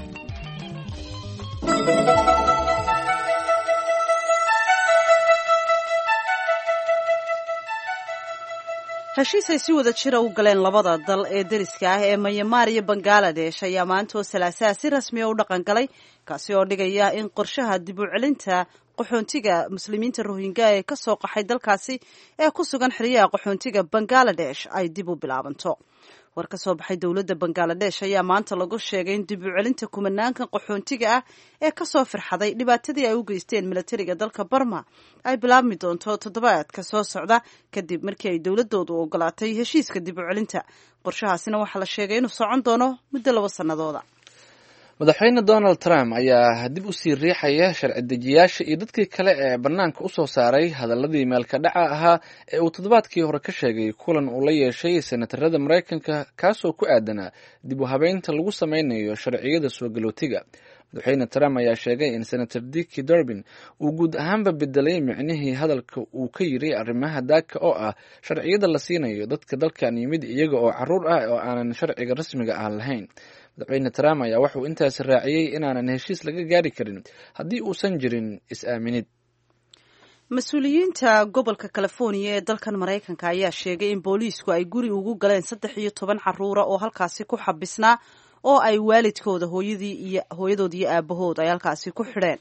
heshiis ay si wada jira u galeen labada dal ee deriska ah ee Myanmar iyo Bangladesh ayaa maanta oo salaasaa si rasmi ah u dhaqan galay, kaasi oo dhigaya in qorshaha dib u celinta qaxoontiga muslimiinta Rohingya ee ka soo qaxay dalkaasi ee ku sugan xiriyaha qaxoontiga Bangladesh ay dib u bilaabanto. war ka soo baxay dowladda Bangladesh ayaa maanta lagu sheegay in dib u celinta kumanaankan qaxoontiga ah ee ka soo firxaday dhibaatadii ay u geysteen militariga dalka Burma ay bilaabmi doonto toddobaadka soo socda kadib markii ay dowladoodu ogolaatay heshiiska dib u celinta. qorshahaasina waxaa la sheegay inuu socon doono muddo laba sanadooda. madaxweyne Donald Trump ayaa dib u sii riixaya sharci dejiyaasha iyo dadkii kale ee bannaanka u soo saaray hadaladii meelka dhaca ahaa ee uu toddobaadkii hore ka sheegay kulan uu la yeeshay senatarada Maraykanka kaasoo ku aadanaa dib u habeynta lagu sameynayo sharciyada soo galootiga. madaxweyne Trump ayaa sheegay in senator Dick Durbin uu guud ahaanba bedelay micnihii hadalka uu ka yiri arrimaha daaka oo ah sharciyada la siinayo dadka dalkan yimid iyaga oo caruur ah oo aanan sharciga rasmiga ah lahayn. madaxweyne Trump ayaa wuxuu intaas raaciyay inaanan heshiis laga gaari karin haddii uusan jirin is-aaminid. mas-uuliyiinta gobolka California ee dalkan Maraykanka ayaa sheegay in booliisku ay guri ugu galeen saddex iyo toban caruura oo halkaasi ku xabisnaa oo ay waalidkooda hooyadii iyo hooyadood iyo aabahood ay halkaasi ku xidheen.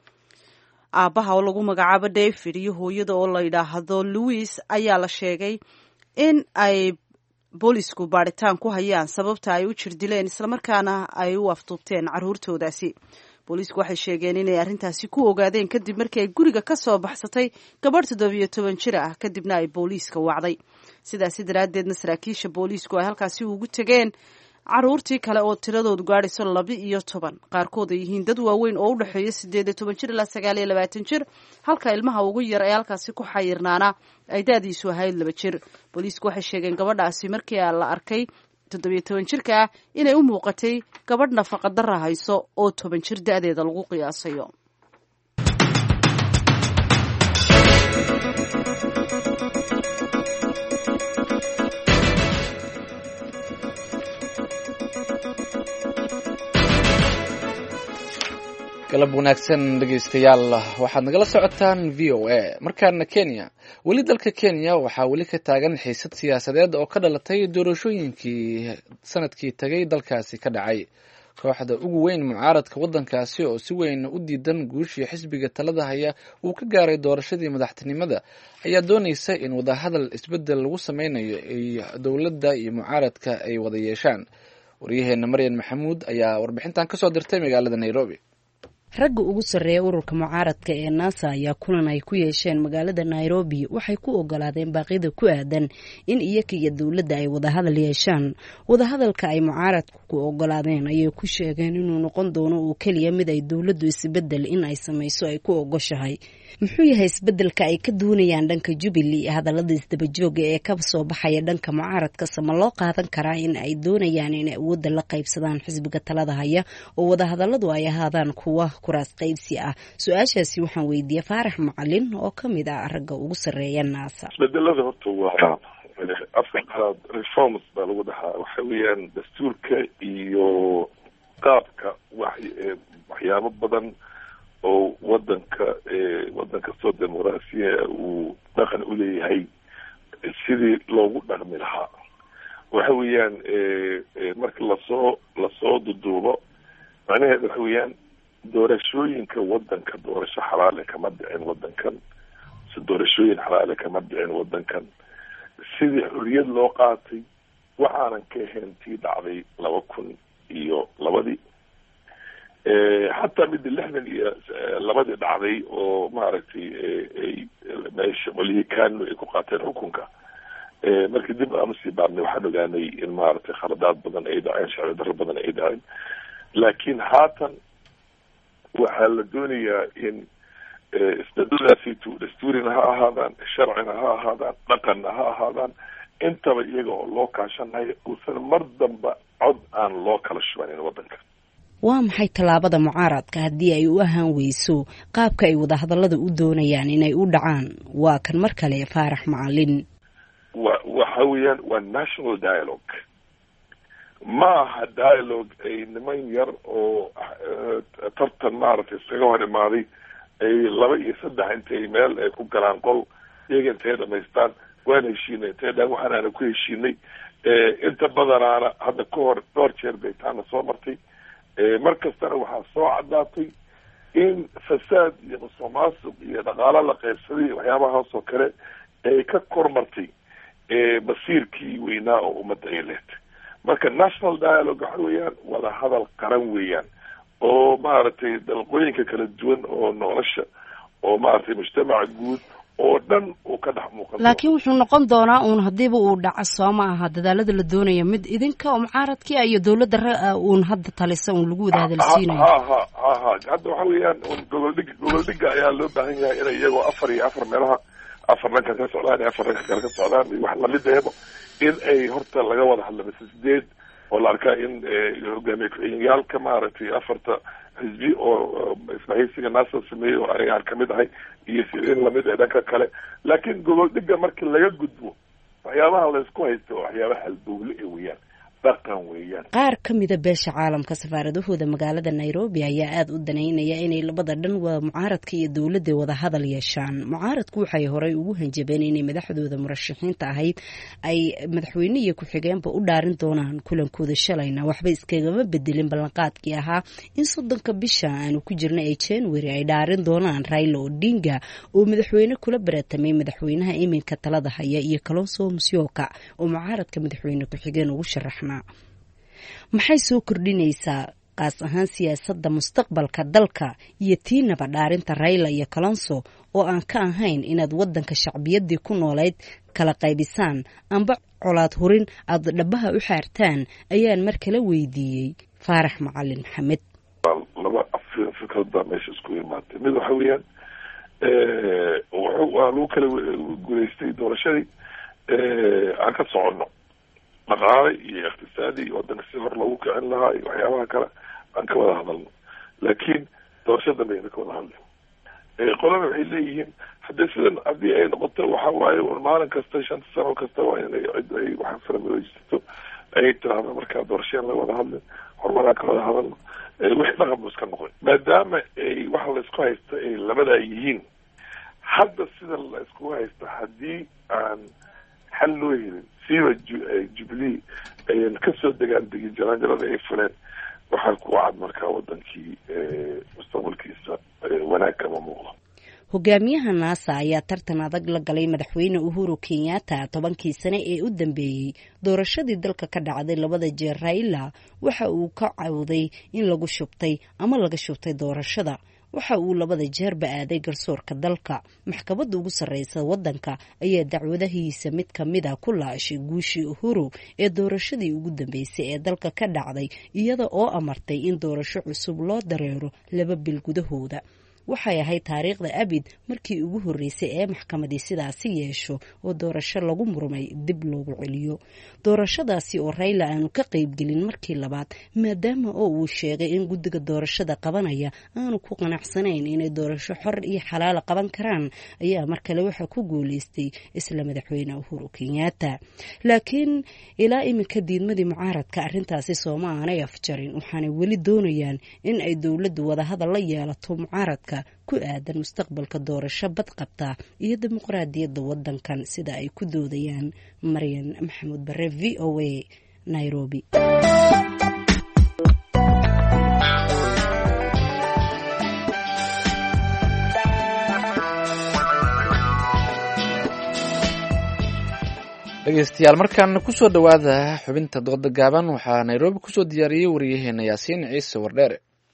aabaha oo lagu magacaabo David iyo hooyada oo la yidhaahdo Louis ayaa la sheegay in ay boolisku baaritaan ku hayaan sababta ay u jirdileen islamarkaana ay u afduubteen caruurtoodaasi. boolisku waxay sheegeen inay arrintaasi ku ogaadeen kadib markii ay guriga ka soo baxsatay gabadh toddobiyo toban jir ah kadibna ay booliiska wacday. sidaasi daraaddeedna saraakiisha booliisku ay halkaasi ugu tegeen caruurtii kale oo tiradoodu gaadhayso laba iyo toban, qaarkood ay yihiin dad waaweyn oo u dhexeeya sideed iyo toban jir ilaa sagaal iyo labaatan jir, halka ilmaha ugu yar ee halkaasi ku xayirnaana ay daadiisu ahayd laba jir. booliisku waxay sheegeen gabadhaasi markii la arkay toddobiyo toban jirka ah inay u muuqatay gabadh nafaqa darra hayso oo toban jir da-deeda lagu qiyaasayo. galab wanaagsan dhegaystayaal, waxaad nagala socotaan v o a. markaana Kenya, weli dalka Kenya waxaa weli ka taagan xiisad siyaasadeed oo ka dhalatay doorashooyinkii sanadkii tagay dalkaasi ka dhacay. kooxda ugu weyn mucaaradka waddankaasi oo si weyn u diidan guushii xisbiga talada haya uu ka gaaray doorashadii madaxtinimada ayaa doonaysa in wadahadal isbedel lagu sameynayo ay dowladda iyo mucaaradka ay wada yeeshaan. waryaheena Maryan Maxamuud ayaa warbixintan ka soo dirtay magaalada Nairobi. ragga ugu sarreeya ururka mucaaradka ee NASA ayaa kulan ay ku yeesheen magaalada Nairobi waxay ku ogolaadeen baaqyada ku aadan in iyaga iyo dowladda ay wadahadal yeeshaan. wadahadalka ay mucaaradku ku ogolaadeen ayay ku sheegeen inuu noqon doono oo keliya mid ay dowladdu isbedel in ay samayso ay ku ogoshahay. muxuu yahay isbedelka ay ka doonayaan dhanka Jubilee hadallada isdaba jooga ee ka soo baxaya dhanka mucaaradka sama loo qaadan karaa in ay doonayaan in awoodda la qaybsadaan xisbiga talada haya oo wadahadalladu ay ahaadaan kuwa kuraas qaybsi ah. su-aashaasi waxaan weydiiyey Faarax Macalin oo ka mid ah ragga ugu sarreeya NASA. isbedelada horta waa afka qalaad reforms baa lagu dhahaa, waxa weeyaan dastuurka iyo qaabka waxyaabo badan oo wadanka wadan kastoo dimuqraasiya uu dhaqan u leeyahay sidii loogu dhaqmi lahaa. waxa weeyaan marka lasoo lasoo duduubo macnaheedu waxa weeyaan doorashooyinka wadanka doorasho xalaale kama dhicin wadankan, si doorashooyin xalaale kama dhicin wadankan. sidii xorriyad loo qaatay waxaanan ka ahayn tii dhacday laba kun iyo labadii xataa midda lixdan iyo labadii dhacday oo maaragtay ay meesha malihikaano ay ku qaateen xukunka. markii dib aanu sii baarnay waxaan ogaanay in maaragtay khaladaad badan ay dhaceen, sharci darro badan ay dhaceen. laakiin haatan waxaa la doonayaa in isbedelaasiitu dastuurina ha ahaadaan, sharcina ha ahaadaan, dhaqanna ha ahaadaan, intaba iyaga oo loo kaashanayo uusan mar damba cod aan loo kala shubanin wadanka. waa maxay tallaabada mucaaradka haddii ay u ahaan weyso qaabka ay wadahadallada u doonayaan inay u dhacaan? waa kan mar kale Faarax Macalin. wa waxa weeyaan waa national dialogue, ma aha dialogue ay niman yar oo tartan maaragtay iskaga hor imaaday ay laba iyo saddex intay meel ay ku galaan qol iyaga intay dhamaystaan waan heshiinay intay dhaan waxaan aana ku heshiinay. inta badanaana hadda ka hor dhowr jeer bay taana soo martay. mar kastana waxaa soo caddaatay in fasaad iyo musuqmaasuq iyo dhaqaalo la qaybsaday waxyaabahaas oo kale ay ka kormartay basiirkii weynaa oo ummadda ay lehtay. marka national dialogue waxa weeyaan wada hadal qaran weeyaan oo maaragtay dalqooyinka kala duwan oo nolosha oo maaragtay mujtamaca guud oo dhan uu ka dhex muuqan. laakiin wuxuu noqon doonaa uun haddiiba uu dhaco soo ma aha dadaalada la doonayo mid idinka oo mucaaradkii iyo dowladda uun hadda talisa uun lagu wada hadalsiinayo. ha ha ha ha hadda waxa weeyaan goboldhig goboldhiga ayaa loo baahan yahay inay iyagoo afar iyo afar meelaha afar dhanka ka socdaan iyo afar dhanka kale ka socdaan iyo wax lamid eebo in ay horta laga wada hadla mise sideed oo la arkaa in hogaamiye ku-xigeenyaalka maaragtay afarta xisbi oo isbahaysiga naasa sameeyey oo aniga aan kamid ahay iyo in lamid ee dhanka kale. laakiin goboldhiga marka laga gudbo waxyaabaha laysku haysto waxyaabaha halbowle ee weeyaan, dhaqan weeyaan. qaar ka mida beesha caalamka safaaradahooda magaalada Nairobi ayaa aad u daneynaya inay labada dhan wada mucaaradka iyo dowladda wada hadal yeeshaan. mucaaradku waxay horey ugu hanjabeen inay madaxdooda murashaxiinta ahayd ay madaxweyne iyo ku-xigeenba u dhaarin doonaan kulankooda shalayna waxba iskagama bedelin ballanqaadkii ahaa in soddonka bisha aanu ku jirna ee January ay dhaarin doonaan Raila Odinga oo madaxweyne kula baratamay madaxweynaha iminka talada haya iyo Kalonzo Musyoka oo mucaaradka madaxweyne ku-xigeen ugu sharaxna. maxay soo kordhinaysaa qaas ahaan siyaasadda mustaqbalka dalka iyo tiinaba dhaarinta Raila iyo Kalonzo oo aan ka ahayn inaad wadanka shacbiyadii ku noolayd kala qaybisaan amba colaad hurin aad dhabaha u xaartaan ayaan mar kale weydiiyey Faarax Macalin Maxamed. laba fikrad baa meesha isku imaatay. mid waxa weeyaan waa lagu kala guulaystay doorashadii aan ka soconno dhaqaale iyo iqtisaadi iyo wadanka si hor loogu kicin lahaa iyo waxyaabaha kale aan ka wada hadalno. laakiin doorasho dambe ayna ka wada hadlin. qolana waxay leeyihiin haddii sidan haddii ay noqoto waxa waaye maalin kasta shanta sano kasta waa inay cid ay waxaa faramadoojisato ay tiraahdo markaa doorasheen la wada hadlin horumaraan ka wada hadalno. wixii dhaqan buu iska noqday maadaama ay waxa la isku haysta ay labada ay yihiin. hadda sida la isku haysta haddii aan xal loo helin siiba jubilee ayan kasoo degaan degin jaraanjarada ay fuleen waxaa ku cad markaa wadankii mustaqbalkiisa wanaag kama muuqdo. hogaamiyaha naasa ayaa tartan adag la galay madaxweyne uhuru kenyatta tobankii sane ee u dambeeyey doorashadii dalka ka dhacday labada jeer. raila waxa uu ka cawday in lagu shubtay ama laga shubtay doorashada. waxa uu labada jeerba aaday garsoorka dalka. maxkamadda ugu sarreysa wadanka ayaa dacwadahiisa mid ka mid a ku laashay guushii uhuru ee doorashadii ugu dambeysay ee dalka ka dhacday iyada oo amartay in doorasho cusub loo dareero laba bil gudahooda. waxay ahayd taariikhda abid markii ugu horreysay ee maxkamadii sidaasi yeesho oo doorasho lagu murmay dib loogu celiyo. doorashadaasi oo Raila aanu ka qaybgelin markii labaad maadaama oo uu sheegay in guddiga doorashada qabanaya aanu ku qanacsanayn inay doorasho xor iyo xalaal qaban karaan ayaa mar kale waxa ku guuleystay isla madaxweyne Uhuru Kenyatta. laakiin ilaa iminka diidmadii mucaaradka arrintaasi sooma aanay afjarin, waxaana weli doonayaan in ay dowladdu wada hadal la yeelato mucaaradka ku aadan mustaqbalka doorasho badqabta iyo dimuqraadiyadda wadankan sida ay ku doodayaan. Maryan Maxamuud Bare, V O A, Nairobi. dhegeystayaal markaan kusoo dhawaada xubinta dooda gaaban waxaa Nairobi kusoo diyaariyey wariyaheena Yaasiin Ciise Wardheere.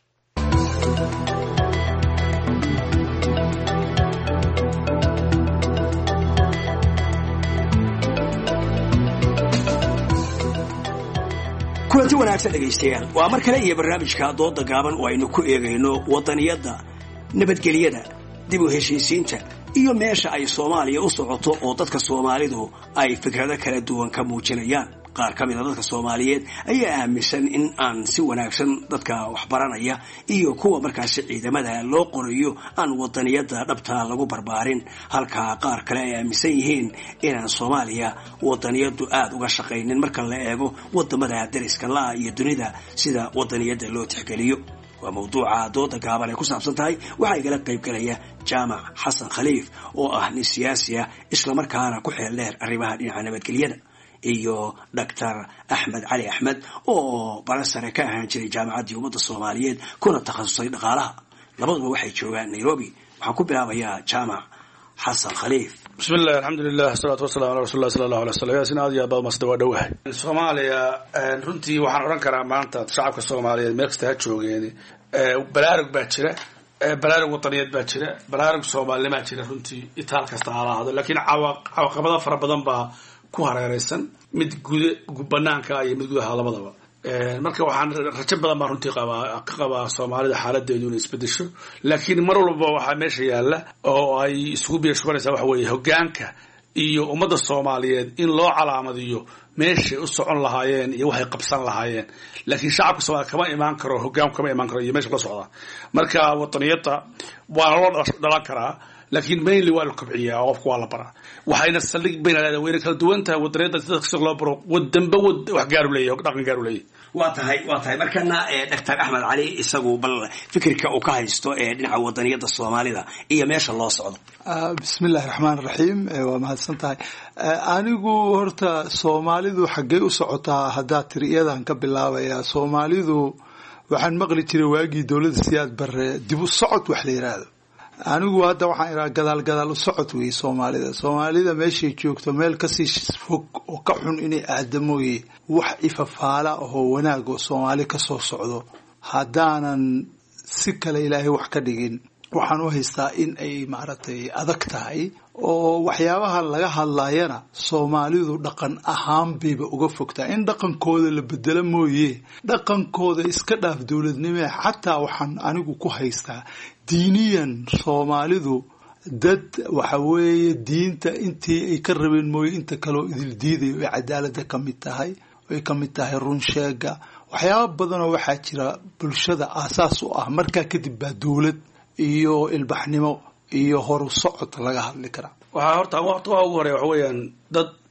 kulanti wanaagsan dhegaystayaal, waa mar kale iyo barnaamijka dooda gaaban oo aynu ku eegayno wadaniyadda, nabadgelyada, dib u heshiisiinta iyo meesha ay Soomaaliya u socoto oo dadka Soomaalidu ay fikrado kala duwan ka muujinayaan. qaar ka mid ah dadka Soomaaliyeed ayaa aaminsan in aan si wanaagsan dadka wax baranaya iyo kuwa markaas ciidamada loo qorayo aan wadaniyadda dhabta lagu barbaarin, halka qaar kale ay aaminsan yihiin in Soomaaliya wadaniyaddu aad uga shaqeynin marka la eego wadamada dariska la iyo dunida sida wadaniyadda loo tixgeliyo. waa mawduuca dooda gaaban ay ku saabsan tahay. waxaa igala qayb galaya Jaamac Xasan Khaliif oo ah nin siyaasi ah isla markaana ku xeel dheer arrimaha dhinaca nabadgelyada, iyo Doctor Axmed Cali Axmed oo barasare ka ahaan jiray jaamacadda ummadda Soomaaliyeed kuna takhasusay dhaqaalaha. labaduba waxay joogaan Nairobi. waxaan ku bilaabayaa Jaamac Xasan Khaliif. bismillaah, alxamdulilah, wasalaatu wasalaamu calaa rasuulillahi sallallahu alayhi wasallam. yaasin aad iyo aad baad masda waa dhowahay. Soomaaliya runtii waxaan odhan karaa maanta shacabka Soomaaliyeed meel kasta ha joogeen balaarug baa jira, balaarug wadaniyeed baa jira, balaarug Soomaalinimaa jira runtii itaal kasta ha lahaado, laakiin cawaqabado fara badan baa ku hareeraysan, mid guud banaanka iyo mid gudaha labadaba. marka waxaan rajo badan baan runtii qabaa ka qabaa Soomaalida xaaladeedu inay isbedesho, laakiin mar walba waxa meesha yaala oo ay isugu biirshbanaysaa waxa weeye hoggaanka iyo ummadda Soomaaliyeed in loo calaamadiyo meesha u socon lahaayeen iyo waxay qabsan lahaayeen, laakiin shacabka Soomaaliyeed kama imaan karo, hoggaanku kama imaan karo iyo meesha la socda. marka wadaniyadda waa loo dhalan karaa, laakiin mainly waa la kobciyaa oo qofku waa la baraa. waxayna saldhig baynaa weyna kala duwan tahay wadaniyadda sida si loo baro wadanba wad wax gaar u leeyahay, dhaqan gaar u leeyahay. waa tahay waa tahay markana Doctor Axmed Cali isagu bal fikirka uu ka haysto ee dhinaca wadaniyadda Soomaalida iyo meesha loo socdo. bismillaahir rahmaanir rahiim. waa mahadsan tahay. anigu horta Soomaalidu xaggee u socotaa hadda tiriyadan ka bilaabaya. Soomaalidu waxaan maqli jiray waagii dawladda Siyaad Barre dib u socod wax la yiraahdo. anigu hadda waxaan iraa gadaal gadaal u socod weey Soomaalida. Soomaalida meeshay joogto meel ka sii fog oo ka xun inay aadamooyee wax ifafaala oo wanaag oo Soomaali ka soo socdo haddaanan si kale Ilaahay wax ka dhigin. waxaan u haystaa in ay maaragtay adag tahay oo waxyaabaha laga hadlayana Soomaalidu dhaqan ahaan bayba uga fogtaa in dhaqankooda la bedelo mooyee dhaqankooda iska dhaaf dawladnimo. xataa waxaan anigu ku haystaa diiniyan Soomaalidu dad waxa weeye diinta intii ay ka rabeen mooyee inta kale oo idil diiday oo cadaaladda ka mid tahay, way ka mid tahay run sheega. waxyaabo badan oo waxaa jira bulshada aasaas u ah, markaa kadib baa dawlad iyo ilbaxnimo iyo horu socod laga hadli karaa. waxaa horta waqti ugu horeeya waxa weeyaan dad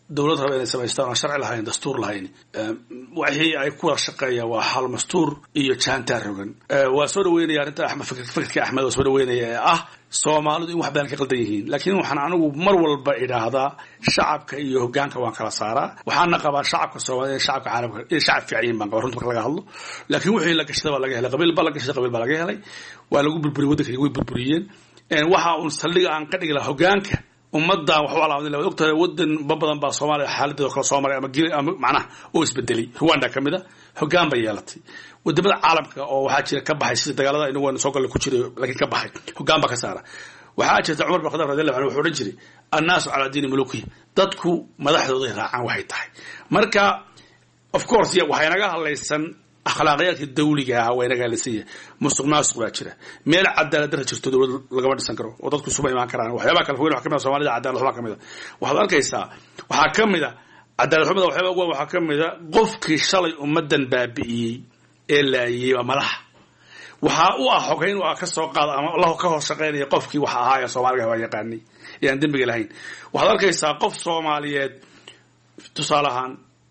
dowlad raba inay samaystaan aan sharci lahayn dastuur lahayn wixii ay ku wada shaqeeyaan waa xal mastuur iyo jaantaar rogan waa soo dhaweynaya arrinta axmed fikirka axmed waa soo dhaweynaya ee ah soomaalidu in wax badan ka qaldan yihiin laakiin waxaan anigu mar walba idhaahdaa shacabka iyo hoggaanka waan kala saaraa waxaana qabaa shacabka Soomaaliyeed shacabka caalamka iyo shacab fiican baan qabaa runta marka laga hadlo laakiin wixii la gashay baa laga helay qabiil baa la gashay qabiil baa laga helay waa lagu burburiyay waddanka way burburiyeen een waxa uu saldhiga aan ka dhigi lahaa hoggaanka ummadda wax walaal la ogtahay wadan badan baa Soomaaliya xaaladda kala soo maray ama gili ama macnaha oo isbedelay Rwanda kamida hoggaan bay yeelatay wadamada caalamka oo waxa jira ka baxay sida dagaalada inuu waan soo galay ku jiray laakiin ka baxay hoggaan ba ka saara waxa jirta Umar bin Khattab radiyallahu anhu wuxuu oran jiray annaasu ala diini muluki dadku madaxdooda raacaan waxay tahay marka of course ya waxa inaga hadlaysan akhlaaqiyadka dawliga ah way inaga leesiya musuqmaasuq baa jira meel cadaalad darro jirto dawlad laga wadsan karo oo dadku suba iman karaan waxyaaba kala fogeyn wax kamid Soomaalida cadaalad xumo kamid waxaad arkaysaa waxa kamid cadaalad xumada waxyaaba ugu waxa kamid qofkii shalay ummadan baabi'iyay ee laayay madax waxa uu ah xogeyn waa ka soo qaad ama Allah ka hoos shaqeynaya qofkii waxa ahaa Soomaaliga waa yaqaani ee dambiga lahayn waxaad arkaysaa qof Soomaaliyeed tusaalahan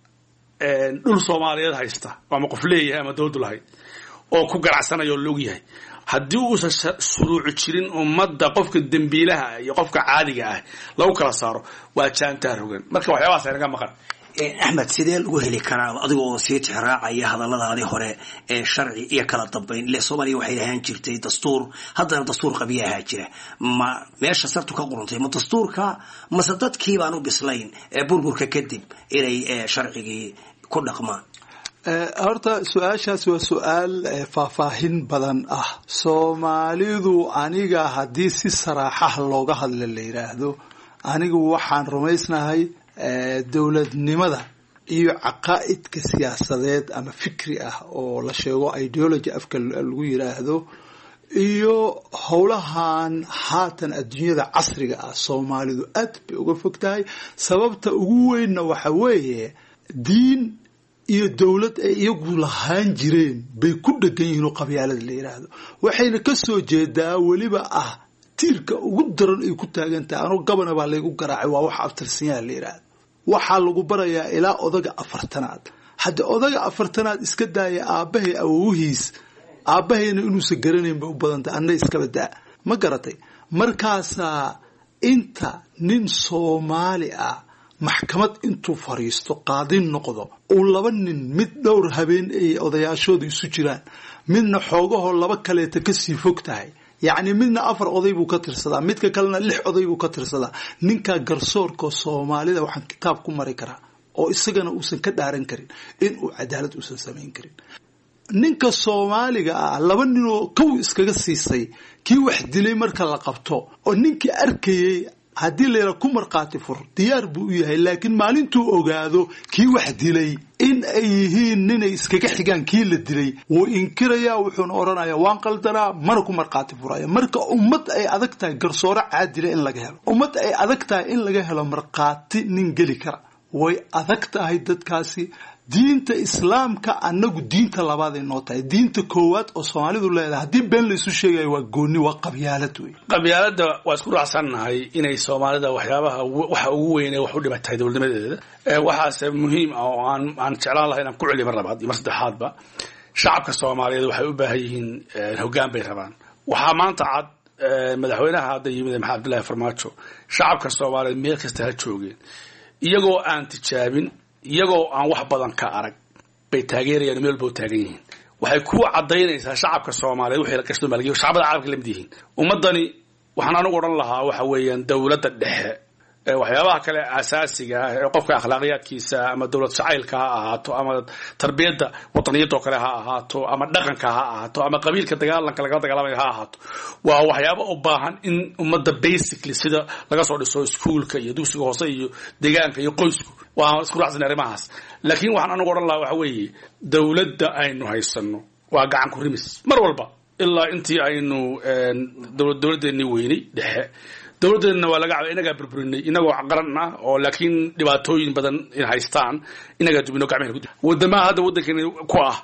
dhul Soomaaliyeed haysta ama qof leeyahay ama dawlad lahayd oo ku ganacsanayo loo yahay hadii uu shuruuc jirin ummadda qofka dambiilaha iyo qofka caadiga ah lagu kala saaro waa jaantaar rogan marka waxyaabahaas ay naga maqan Ahmed sidee lagu heli karaa adigoo sii tixraacaya hadalladaadii hore ee sharci iyo kala dambeyn ilaa Soomaaliya waxay lahayn jirtay dastuur haddana dastuur qabiya ahaa jira ma meesha sartu ka quruntay ma dastuurka ma sadadkii baan u bislayn ee burburka kadib inay sharcigii ku dhaqmaan horta su-aashaas waa su-aal faahfaahin badan ah Soomaalidu aniga haddii si saraaxa looga hadla la yiraahdo anigu waxaan rumaysnahay dawladnimada iyo caqaa'idka siyaasadeed ama fikri ah oo la sheego ideology afka lagu yiraahdo iyo howlahan haatan adduunyada casriga ah Soomaalidu aad bay uga fogtahay sababta ugu weynna waxa weeye diin iyo dawlad ay iyagu lahaan jireen bay ku dhagan yihiin oo qabyaalada la yiraahdo waxayna ka soo jeedaa waliba ah tiirka ugu daran ay ku taagan tahay anoo gabana baa laygu garaacay waa wax aftarsiyaa la yiraahdo waxa lagu barayaa ilaa odaga afartanaad hadda odaga afartanaad iska daaya aabahay awowhiis aabahayna inuusan garanayn ba u badanta anna iska badaa ma garatay markaasa inta nin Soomaali ah maxkamad intuu fariisto qaadin noqdo oo laba nin mid dhowr habeen ay odayaashooda isu jiraan midna xoogaho laba kaleeta ka sii fog tahay يعني midna afar oday buu ka tirsadaa midka kalena lix oday buu ka tirsadaa ninka garsoorka Soomaalida waxaan kitaab ku mari karaa oo isagana uusan ka dhaaran karin in uu cadaalad uusan sameyn karin ninka Soomaaliga ah laba nin oo kow iskaga siisay kii wax dilay marka la qabto oo ninkii arkayay haddii leela ku marqaati fur diyaar buu yahay laakiin maalintuu ogaado kii wax dilay in ay yihiin ninay iskaga xigaan kii la dilay wuu inkirayaa wuxuuna oranayaa waan qaldanaa mana ku marqaati furaya marka ummad ay adag tahay garsoore caadila in laga helo ummad ay adag tahay in laga helo marqaati nin geli kara way adag tahay dadkaasi diinta islaamka anagu diinta labaad ay noo tahay diinta koowaad oo Soomaalidu leedahay hadii been la isu sheegay waa gooni waa qabyaalad weey qabyaalada waa isku raacsanahay inay Soomaalida waxyaabaha waxa ugu weyn ee wax u dhibatay dawladnimadeeda ee waxaas muhiim ah oo aan aan jeclaan lahayn aan ku celiyo mar labaad iyo mar saddexaadba shacabka Soomaaliyeed waxay u baahan yihiin hoggaan bay rabaan waxa maanta cad madaxweynaha hadda yimid Maxamed Abdullaahi Farmaajo shacabka Soomaaliyeed meel kasta ha joogeen iyagoo aan tijaabin iyagoo aan wax badan ka arag bay taageerayaan meel buu taagan yihiin waxay ku cadeynaysaa shacabka Soomaaliyeed wixii la kashto malgiyo shacabada caalamka la mid yihiin ummadani waxaan anigu oran lahaa waxa weeyaan dawladda dhexe ee waxyaabaha kale asaasiga ah ee qofka akhlaaqiyadkiisa ama dawlad jacaylka ha ahaato ama tarbiyada wadaniyada kale ha ahaato ama dhaqanka ha ahaato ama qabiilka dagaalanka laga dagaalamay ha ahaato waa waxyaabo u baahan in ummadda basically sida laga soo dhiso iskuulka iyo dugsiga hoose iyo deegaanka iyo qoysku waa isku raacsan arrimahaas laakiin waxaan anigu oran lahaa waxa weeye dawladda aynu haysano waa gacan ku rimis mar walba ilaa intii aynu dawlad dawladeennii weynay dhexe dawladdeena waa laga inaga burburinay inagoo qaran ah oo laakiin dhibaatooyin badan in haystaan inaga dubino gacmaha wadamaha hadda wadankeena ku ah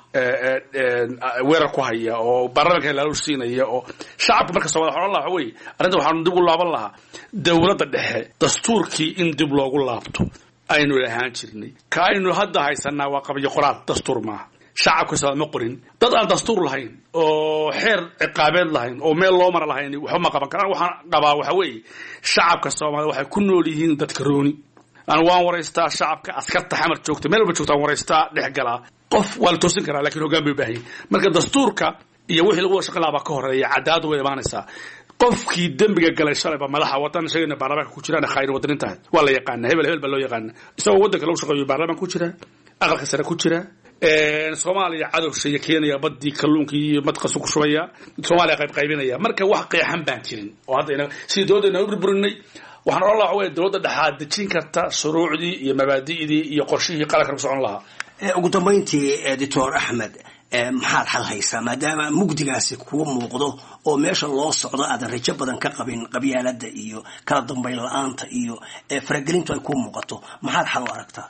weerar ku haya oo baarlamaanka la ursiinaya oo shacabka marka soo wada xoolo lahaa way arinta waxaan dib u laaban lahaa dawladda dhexe dastuurkii in dib loogu laabto aynu lahaan jirnay ka aynu hadda haysanaa waa qabyo qoraal dastuur maaha shacabka soo ma qorin dad aan dastuur lahayn oo xeer ciqaabeed lahayn oo meel loo mar lahayn waxa ma qaban karaan waxaan qabaa waxa weeye shacabka Soomaaliya waxay ku nool yihiin dadka rooni aan waan wareystaa shacabka askarta xamar joogta meel walba joogta wareystaa dhexgalaa qof waa la toosin karaa laakiin hoggaan bay baahan marka dastuurka iyo wixii lagu shaqalaaba ka horeeya cadaad way imaanaysaa qofkii dambiga galay shalay ba madaxa wadan shaqeynaa baarlamaanka ku jiraan khayr wadaninta waa la yaqaan hebel hebel ba loo yaqaan isagoo wadanka lagu shaqeeyo baarlamaanka ku jira aqalka sare ku jira ee Soomaaliya cadow shay Kenya badii kalluunkii iyo madqasu ku shubaya Soomaaliya qayb qaybinaya marka wax qeexan baan jirin oo hadda si doodayna u burburinay waxaan oran lahaa way dawladda dhaxaad dejin karta shuruucdii iyo mabaadi'dii iyo qorshihii qaranka ku socon lahaa ee ugu dambeyntii editor Ahmed maxaad xal haysaa maadaama mugdigaasi kuwa muuqdo oo meesha loo socdo aad rajo badan ka qabin qabyaalada iyo kala dambeyn la'aanta iyo faragelintu ay ku muuqato maxaad xal u aragtaa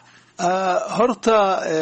horta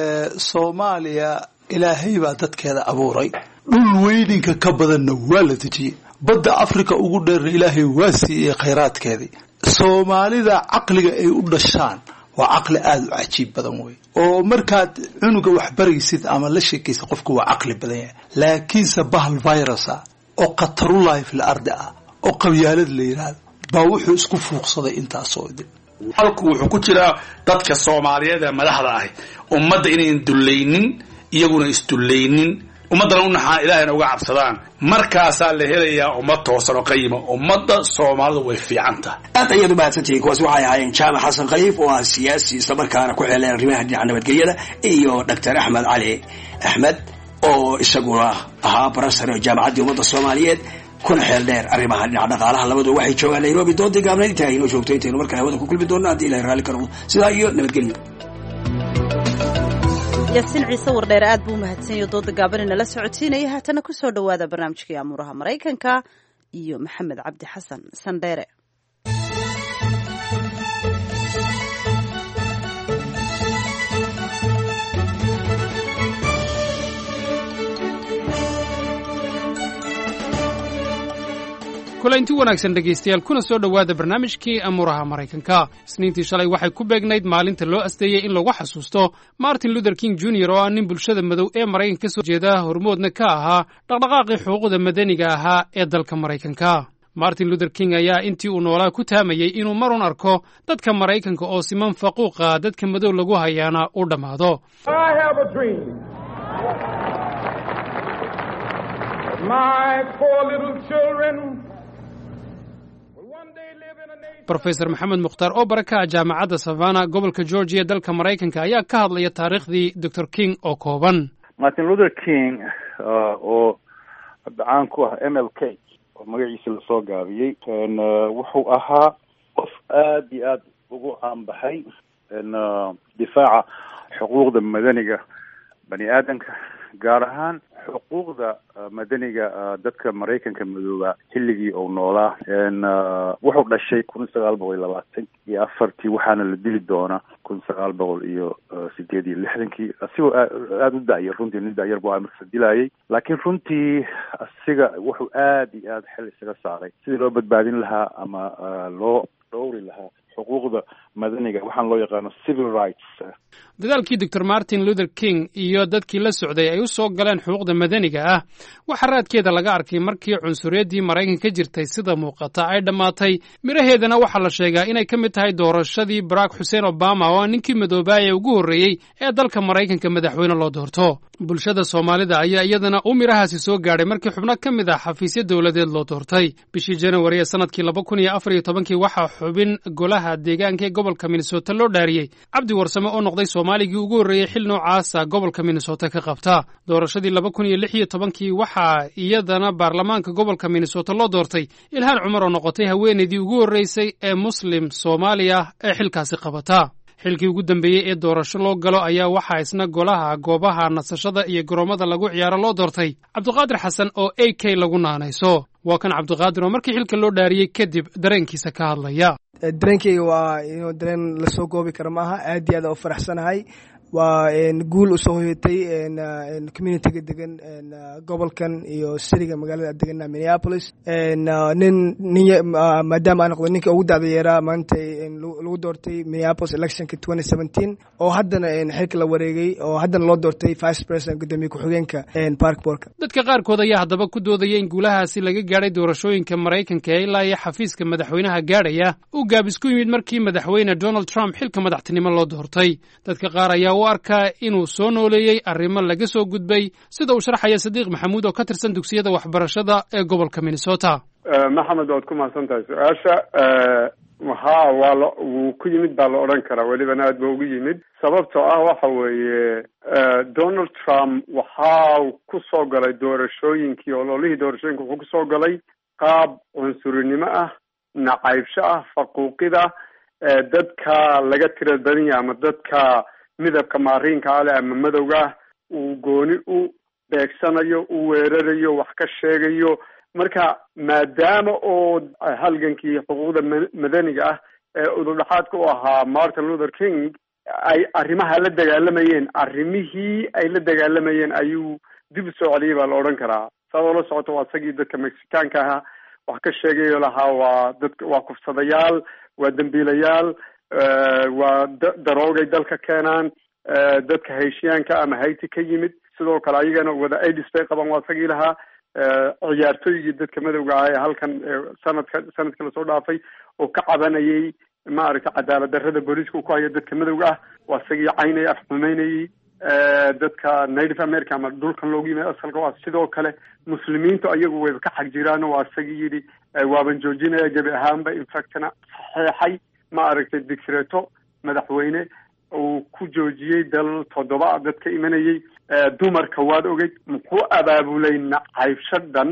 Soomaaliya ilaahay baa dadkeeda abuuray dhul weyninka ka badanna waa la dejiyay badda Afrika ugu dheer ilaahay waa siiyay khayraadkeedii Soomaalida aqliga ay u dhashaan waa aqli aad u cajiib badan way oo markaad cunuga wax baraysid ama la sheekaysid qofku waa aqli badan yahay laakiin sabahal virusa oo qatarulahi fil ardi ah oo qabyaalad la yiraahdo baa wuxuu isku fuuqsaday intaas oo idin halku wuxuu ku jiraa dadka Soomaaliyeed ee madaxda ah ummadda inay dulleynin iyaguna isdulleynin ummadana u naxaa Ilaahayna uga cabsadaan markaas la helayaa ummad toosan oo qiimo ummadda Soomaalidu way fiicanta aad ayadu baadsantii kuwaas waxay ahaayeen Jaamac Xasan Khaliif oo ah siyaasi isla markaana ku xeelay arrimaha dhinaca nabadgelyada iyo Dr Axmed Cali Axmed oo isaguna ahaa barasar jaamacadda ummadda Soomaaliyeed kuna xeel dheer arrimaha dhinaca dhaqaalaha labadu waxay joogaan Nairobi doodii gaabnayd tahay inuu joogto intaanu markaa hawada ku kulmi doonaa haddii Ilaahay raali karo sidaa iyo nabadgelyo yasin ciise wardheer aad buu mahadsanyo dooda gaabanina la socotiinaya haatana ku soo dhawaada barnaamijkii amuuraha Mareykanka iyo Maxamed Cabdi Xasan Sandheere kulanti wanaagsan dhegaystayaal kuna soo dhawaada barnaamijkii amuuraha Mareykanka isniintii shalay waxay ku beegnayd maalinta loo asteeyay in lagu xasuusto Martin Luther King Junior oo ah nin bulshada madow ee Mareykanka soo jeeda hormoodna ka ahaa dhaqdhaqaaqii xuquuqda madaniga ahaa ee dalka Mareykanka Martin Luther King ayaa intii uu noolaa ku taamayay inuu marun arko dadka Mareykanka oo siman faquuqa dadka madow lagu hayaana u dhamaado I have a dream my four little children Professor Maxamed Mukhtaar oo baraka jaamacadda Savannah gobolka Georgia dalka Mareykanka ayaa ka hadlaya taariikhdii Doctor King oo kooban Martin Luther King oo caan ku ah M L K oo magaciisa la soo gaabiyay wuxuu ahaa qof aad iyo aad ugu caan baxay difaaca xuquuqda madaniga bani aadamka gaar ahaan xuquuqda madaniga dadka Mareykanka madooba xilligii uu noolaa wuxuu dhashay kun sagaal boqol labaatan iyo afartii waxaana la dili doonaa kun sagaal boqol iyo sideed iyo lixdankii asigoo aad u daayay runtii nin daayar buu markaa dilayay laakiin runtii asiga wuxuu aad iyo aad xil isaga saaray sidii loo badbaadin lahaa ama loo dhowri lahaa xuquuqda madaniga waxaan loo yaqaano civil rights dadaalkii Doctor Martin Luther King iyo dadkii la socday ay u soo galeen xuquuqda madaniga ah waxa raadkeeda laga arkay markii cunsuriyadii Mareykanka ka jirtay sida muuqata ay dhamaatay miraheedana waxa la sheegaa inay ka mid tahay doorashadii Barack Hussein Obama oo ninkii madoobay ee ugu horeeyay ee dalka Mareykanka madaxweyne loo doorto bulshada Soomaalida ayaa iyadana u mirahaasi soo gaaray markii xubno ka mid ah xafiisyo dawladeed loo doortay bishii January ee sanadkii laba kun iyo afar iyo toban waxa xubin golaha deegaanka ee gobolka Minnesota loo dhaariyay Cabdi Warsame oo noqday Soomaaligii ugu horeeyay xil noocaas ah gobolka Minnesota ka qabta doorashadii laba kun iyo lix iyo toban waxa iyadana baarlamaanka gobolka Minnesota loo doortay Ilhaan Cumar oo noqotay haweeneydii ugu horeysay ee Muslim Soomaaliya ee xilkaasi qabata xilkii ugu dambeeyay ee doorasho loo galo ayaa waxa isna golaha goobaha nasashada iyo garoomada lagu ciyaaro loo doortay Cabdiqaadir Xasan oo A K lagu naanayso waa kan Cabdiqaadir oo markii xilka loo dhaariyay kadib dareenkiisa ka hadlaya dareenkayga waa inuu dareen la soo goobi karo maaha aad iyo aad u faraxsanahay waa guul usoo hoyatay communityga degan gobolkan iyo siriga magaalada degana Minneapolis nin maadaama aan noqdo ninka ugu da'da yaraa maanta lagu doortay Minneapolis electionka twenty seventeen oo haddana xilka la wareegay oo haddana loo doortay vice president gudoomiye ku-xigeenka Park Borka. dadka qaarkood ayaa haddaba ku doodaya in guulahaasi laga gaadhay doorashooyinka Maraykanka ee ilaa iyo xafiiska madaxweynaha gaadhaya uu gaabis ku yimid markii madaxweyne Donald Trump xilka madaxtinimo loo doortay. dadka qaar ayaa u arkaa inuu soo nooleeyey arrimo laga soo gudbay sida uu sharaxaya Sadiiq Maxamuud oo ka tirsan dugsiyada waxbarashada ee gobolka Minnesota. maxamed waad ku mahadsan tahay su-aasha haa waa la wuu ku yimid baa la odhan karaa welibana aad ba ugu yimid sababtoo ah waxa weeye Donald Trump waxaa ku soo galay doorashooyinkii ololihii doorashooyinka wuxuu ku soo galay qaab cunsurinimo ah nacaybsho ah faquuqida dadka laga tira badan yahay ama dadka midabka maariinka ale ama madowga ah uu gooni u beegsanayo u weerarayo wax ka sheegayo marka maadaama oo halgankii xuquuqda madaniga ah ee udurdhaxaadka u ahaa Martin Luther King ay arrimaha la dagaalamayeen arrimihii ay la dagaalamayeen ayuu dib u soo celiyay baa la odhan karaa sababtoo la socoto waa isagii dadka Mexicaanka ahaa wax ka sheegayo lahaa waa dadka waa kufsadayaal waa dambiilayaal waa daroogay dalka keenaan dadka Haitiyaanka ama Haiti ka yimid sidoo kale ayagana wada AIDS bay qaban waa isagii lahaa ciyaartooygii dadka madowga ah ee halkan sanadka sanadka lasoo dhaafay oo ka cabanayay maaragtay cadaalad darrada booliiska uu ku hayo dadka madowga ah waa isagii caynay afxumeynayay dadka Native America ama dhulkan loogu yimid asalka waa sidoo kale muslimiintu ayagu way ka xag jiraan waa isagii yidhi waaban joojinaya gabi ahaanba infactna saxeexay maaragtay dikreeto madaxweyne uu ku joojiyey dal toddoba dadka imanayay dumarka waad ogeyd muxuu abaabulay nacaybsho dhan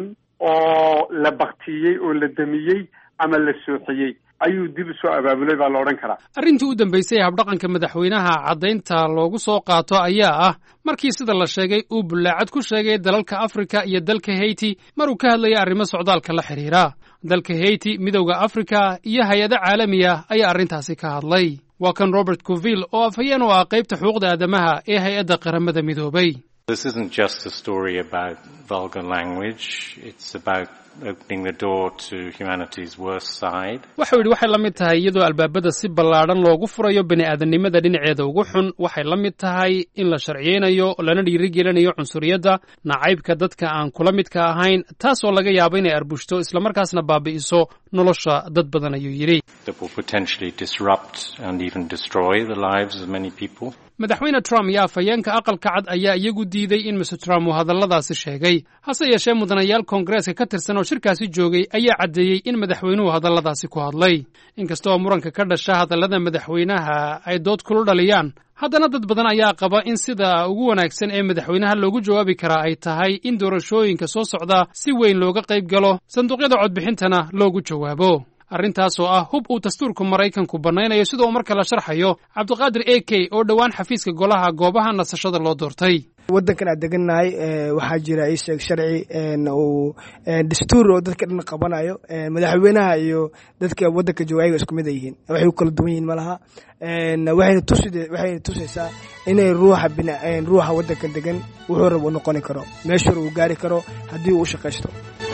oo la baktiyey oo la damiyey ama la sooxiyey ayuu dib soo abaabulay baa la odhan karaa. arrintii u dambaysay habdhaqanka madaxweynaha caddaynta loogu soo qaato ayaa ah markii sida la sheegay uu bullaacad ku sheegay dalalka Afrika iyo dalka Haiti maruu ka hadlayay arrimo socdaalka la xiriira. dalka Haiti midowga Afrika iyo hay'ado caalami ah ayaa arrintaasi ka hadlay. waa kan Robert Coville oo afhayeen u ah qaybta xuquuqda aadamaha ee hay'adda qaramada midoobay. This isn't just a story about vulgar language, it's about opening the door to humanity's worst side. Waxa yidhi waxay la mid tahay iyadoo albaabada si ballaaran loogu furayo bini'aadanimada dhinaceeda ugu xun, waxay la mid tahay in la sharciyeynayo lana dhiirigelinayo cunsuriyadda, nacaybka dadka aan kula midka ahayn, taasoo laga yaabo inay arbushto isla markaasna baabi'iso nolosha dad badan ayuu yidhi. That will potentially disrupt and even destroy the lives of many people. madaxweyne Trump iyo afhayeenka aqalka cad ayaa iyagu diiday in Mister Trump uu hadalladaasi sheegay. hase yeeshee mudanayaal koongareeska ka tirsan oo shirkaasi joogay ayaa caddeeyey in madaxweynuhu hadalladaasi ku hadlay. inkasta oo muranka ka dhasha hadallada madaxweynaha ay dood kula dhaliyaan, haddana dad badan ayaa qaba in sida ugu wanaagsan ee madaxweynaha loogu jawaabi karaa ay tahay in doorashooyinka soo socda si weyn looga qayb galo, sanduuqyada codbixintana loogu jawaabo. arrintaas oo ah hub uu dastuurka Maraykanku banaynayo sida uu marka la sharxayo Cabdiqaadir A K oo dhawaan xafiiska golaha goobaha nasashada loo doortay. waddankan aan degannahay waxaa jira ay sheeg sharci uu dastuur oo dadka dhan qabanayo madaxweynaha iyo dadka waddanka jooga isku mid yihiin waxay u kala duwan yihiin malaha waxayna tusaysaa waxayna tusaysaa inay ruuxa binaan ruuxa waddankan degan wuxuu rabo noqon karo meesha uu gaari karo haddii uu shaqaysto.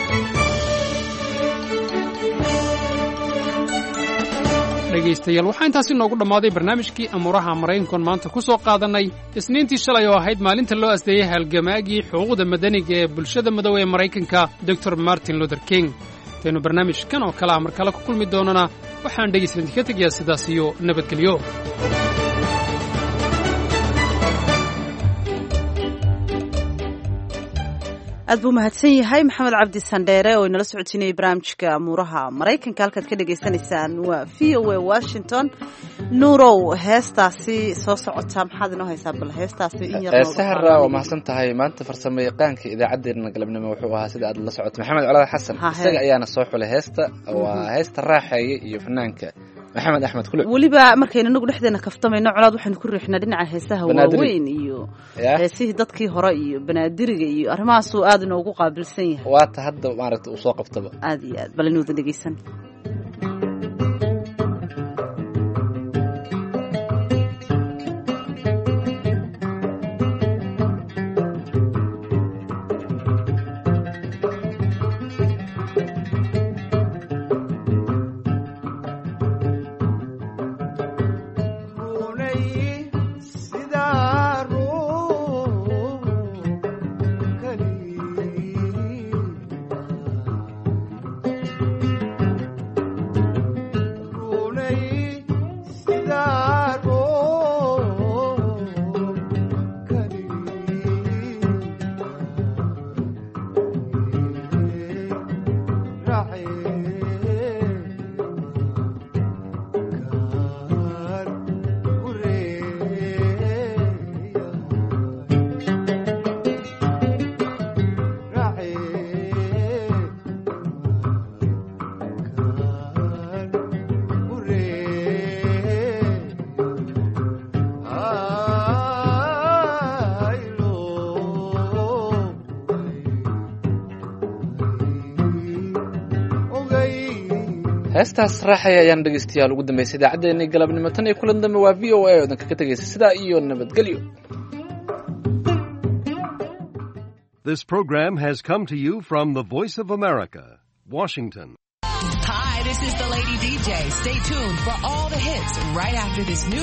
dhegaystayaal waxaa intaasi noogu dhammaaday barnaamijkii amuuraha Maraykanka maanta ku soo qaadanay isniintii shalay oo ahayd maalinta loo asdeeyay halgamaagii xuquuqda madaniga ee bulshada madow ee Maraykanka Doctor Martin Luther King. taynu barnaamijkan oo kale mar kale ku kulmi doonana waxaan dhegaystayaal ka tegayaa sidaas iyo nabadgelyo. aad buu mahadsan yahay maxamed cabdi sandheere oo inala socodsiinayay barnaamijka amuuraha Maraykanka. halkaad ka dhagaysanaysaan waa V O A Washington. nuurow heestaasi soo socota maxaad inoo haysaa bal heestaasi in yar sahra waa mahadsan tahay maanta farsamo yaqaanka idaacadeena galabnimo wuxuu ahaa sida aad la socoto maxamed colaad xasan isaga ayaana soo xulay heesta waa heesta raaxeeye iyo fanaanka maxamed axmed kule. weliba markaynu inagu dhexdeena kaftamayno colaad waxaynu ku riixnaa dhinaca heesaha waaweyn iyo heesihii dadkii hore iyo banaadiriga iyo arrimahaasuu aad inoogu qaabilsan yahay. waata hadda maaragta uu soo qabtaba aad iyo aad bal inuuda dhegeysan. heestaas raaxaya ayaan dhegeystayaal ugu dambeysay idaacaddeenii galabnimo tan iyo kulan dambe waa v o a odan kaga tegaysa sidaa iyo nabadgelyo. This program has come to you from the Voice of America, Washington. Hi, this is the Lady D J. Stay tuned for all the hits right after this new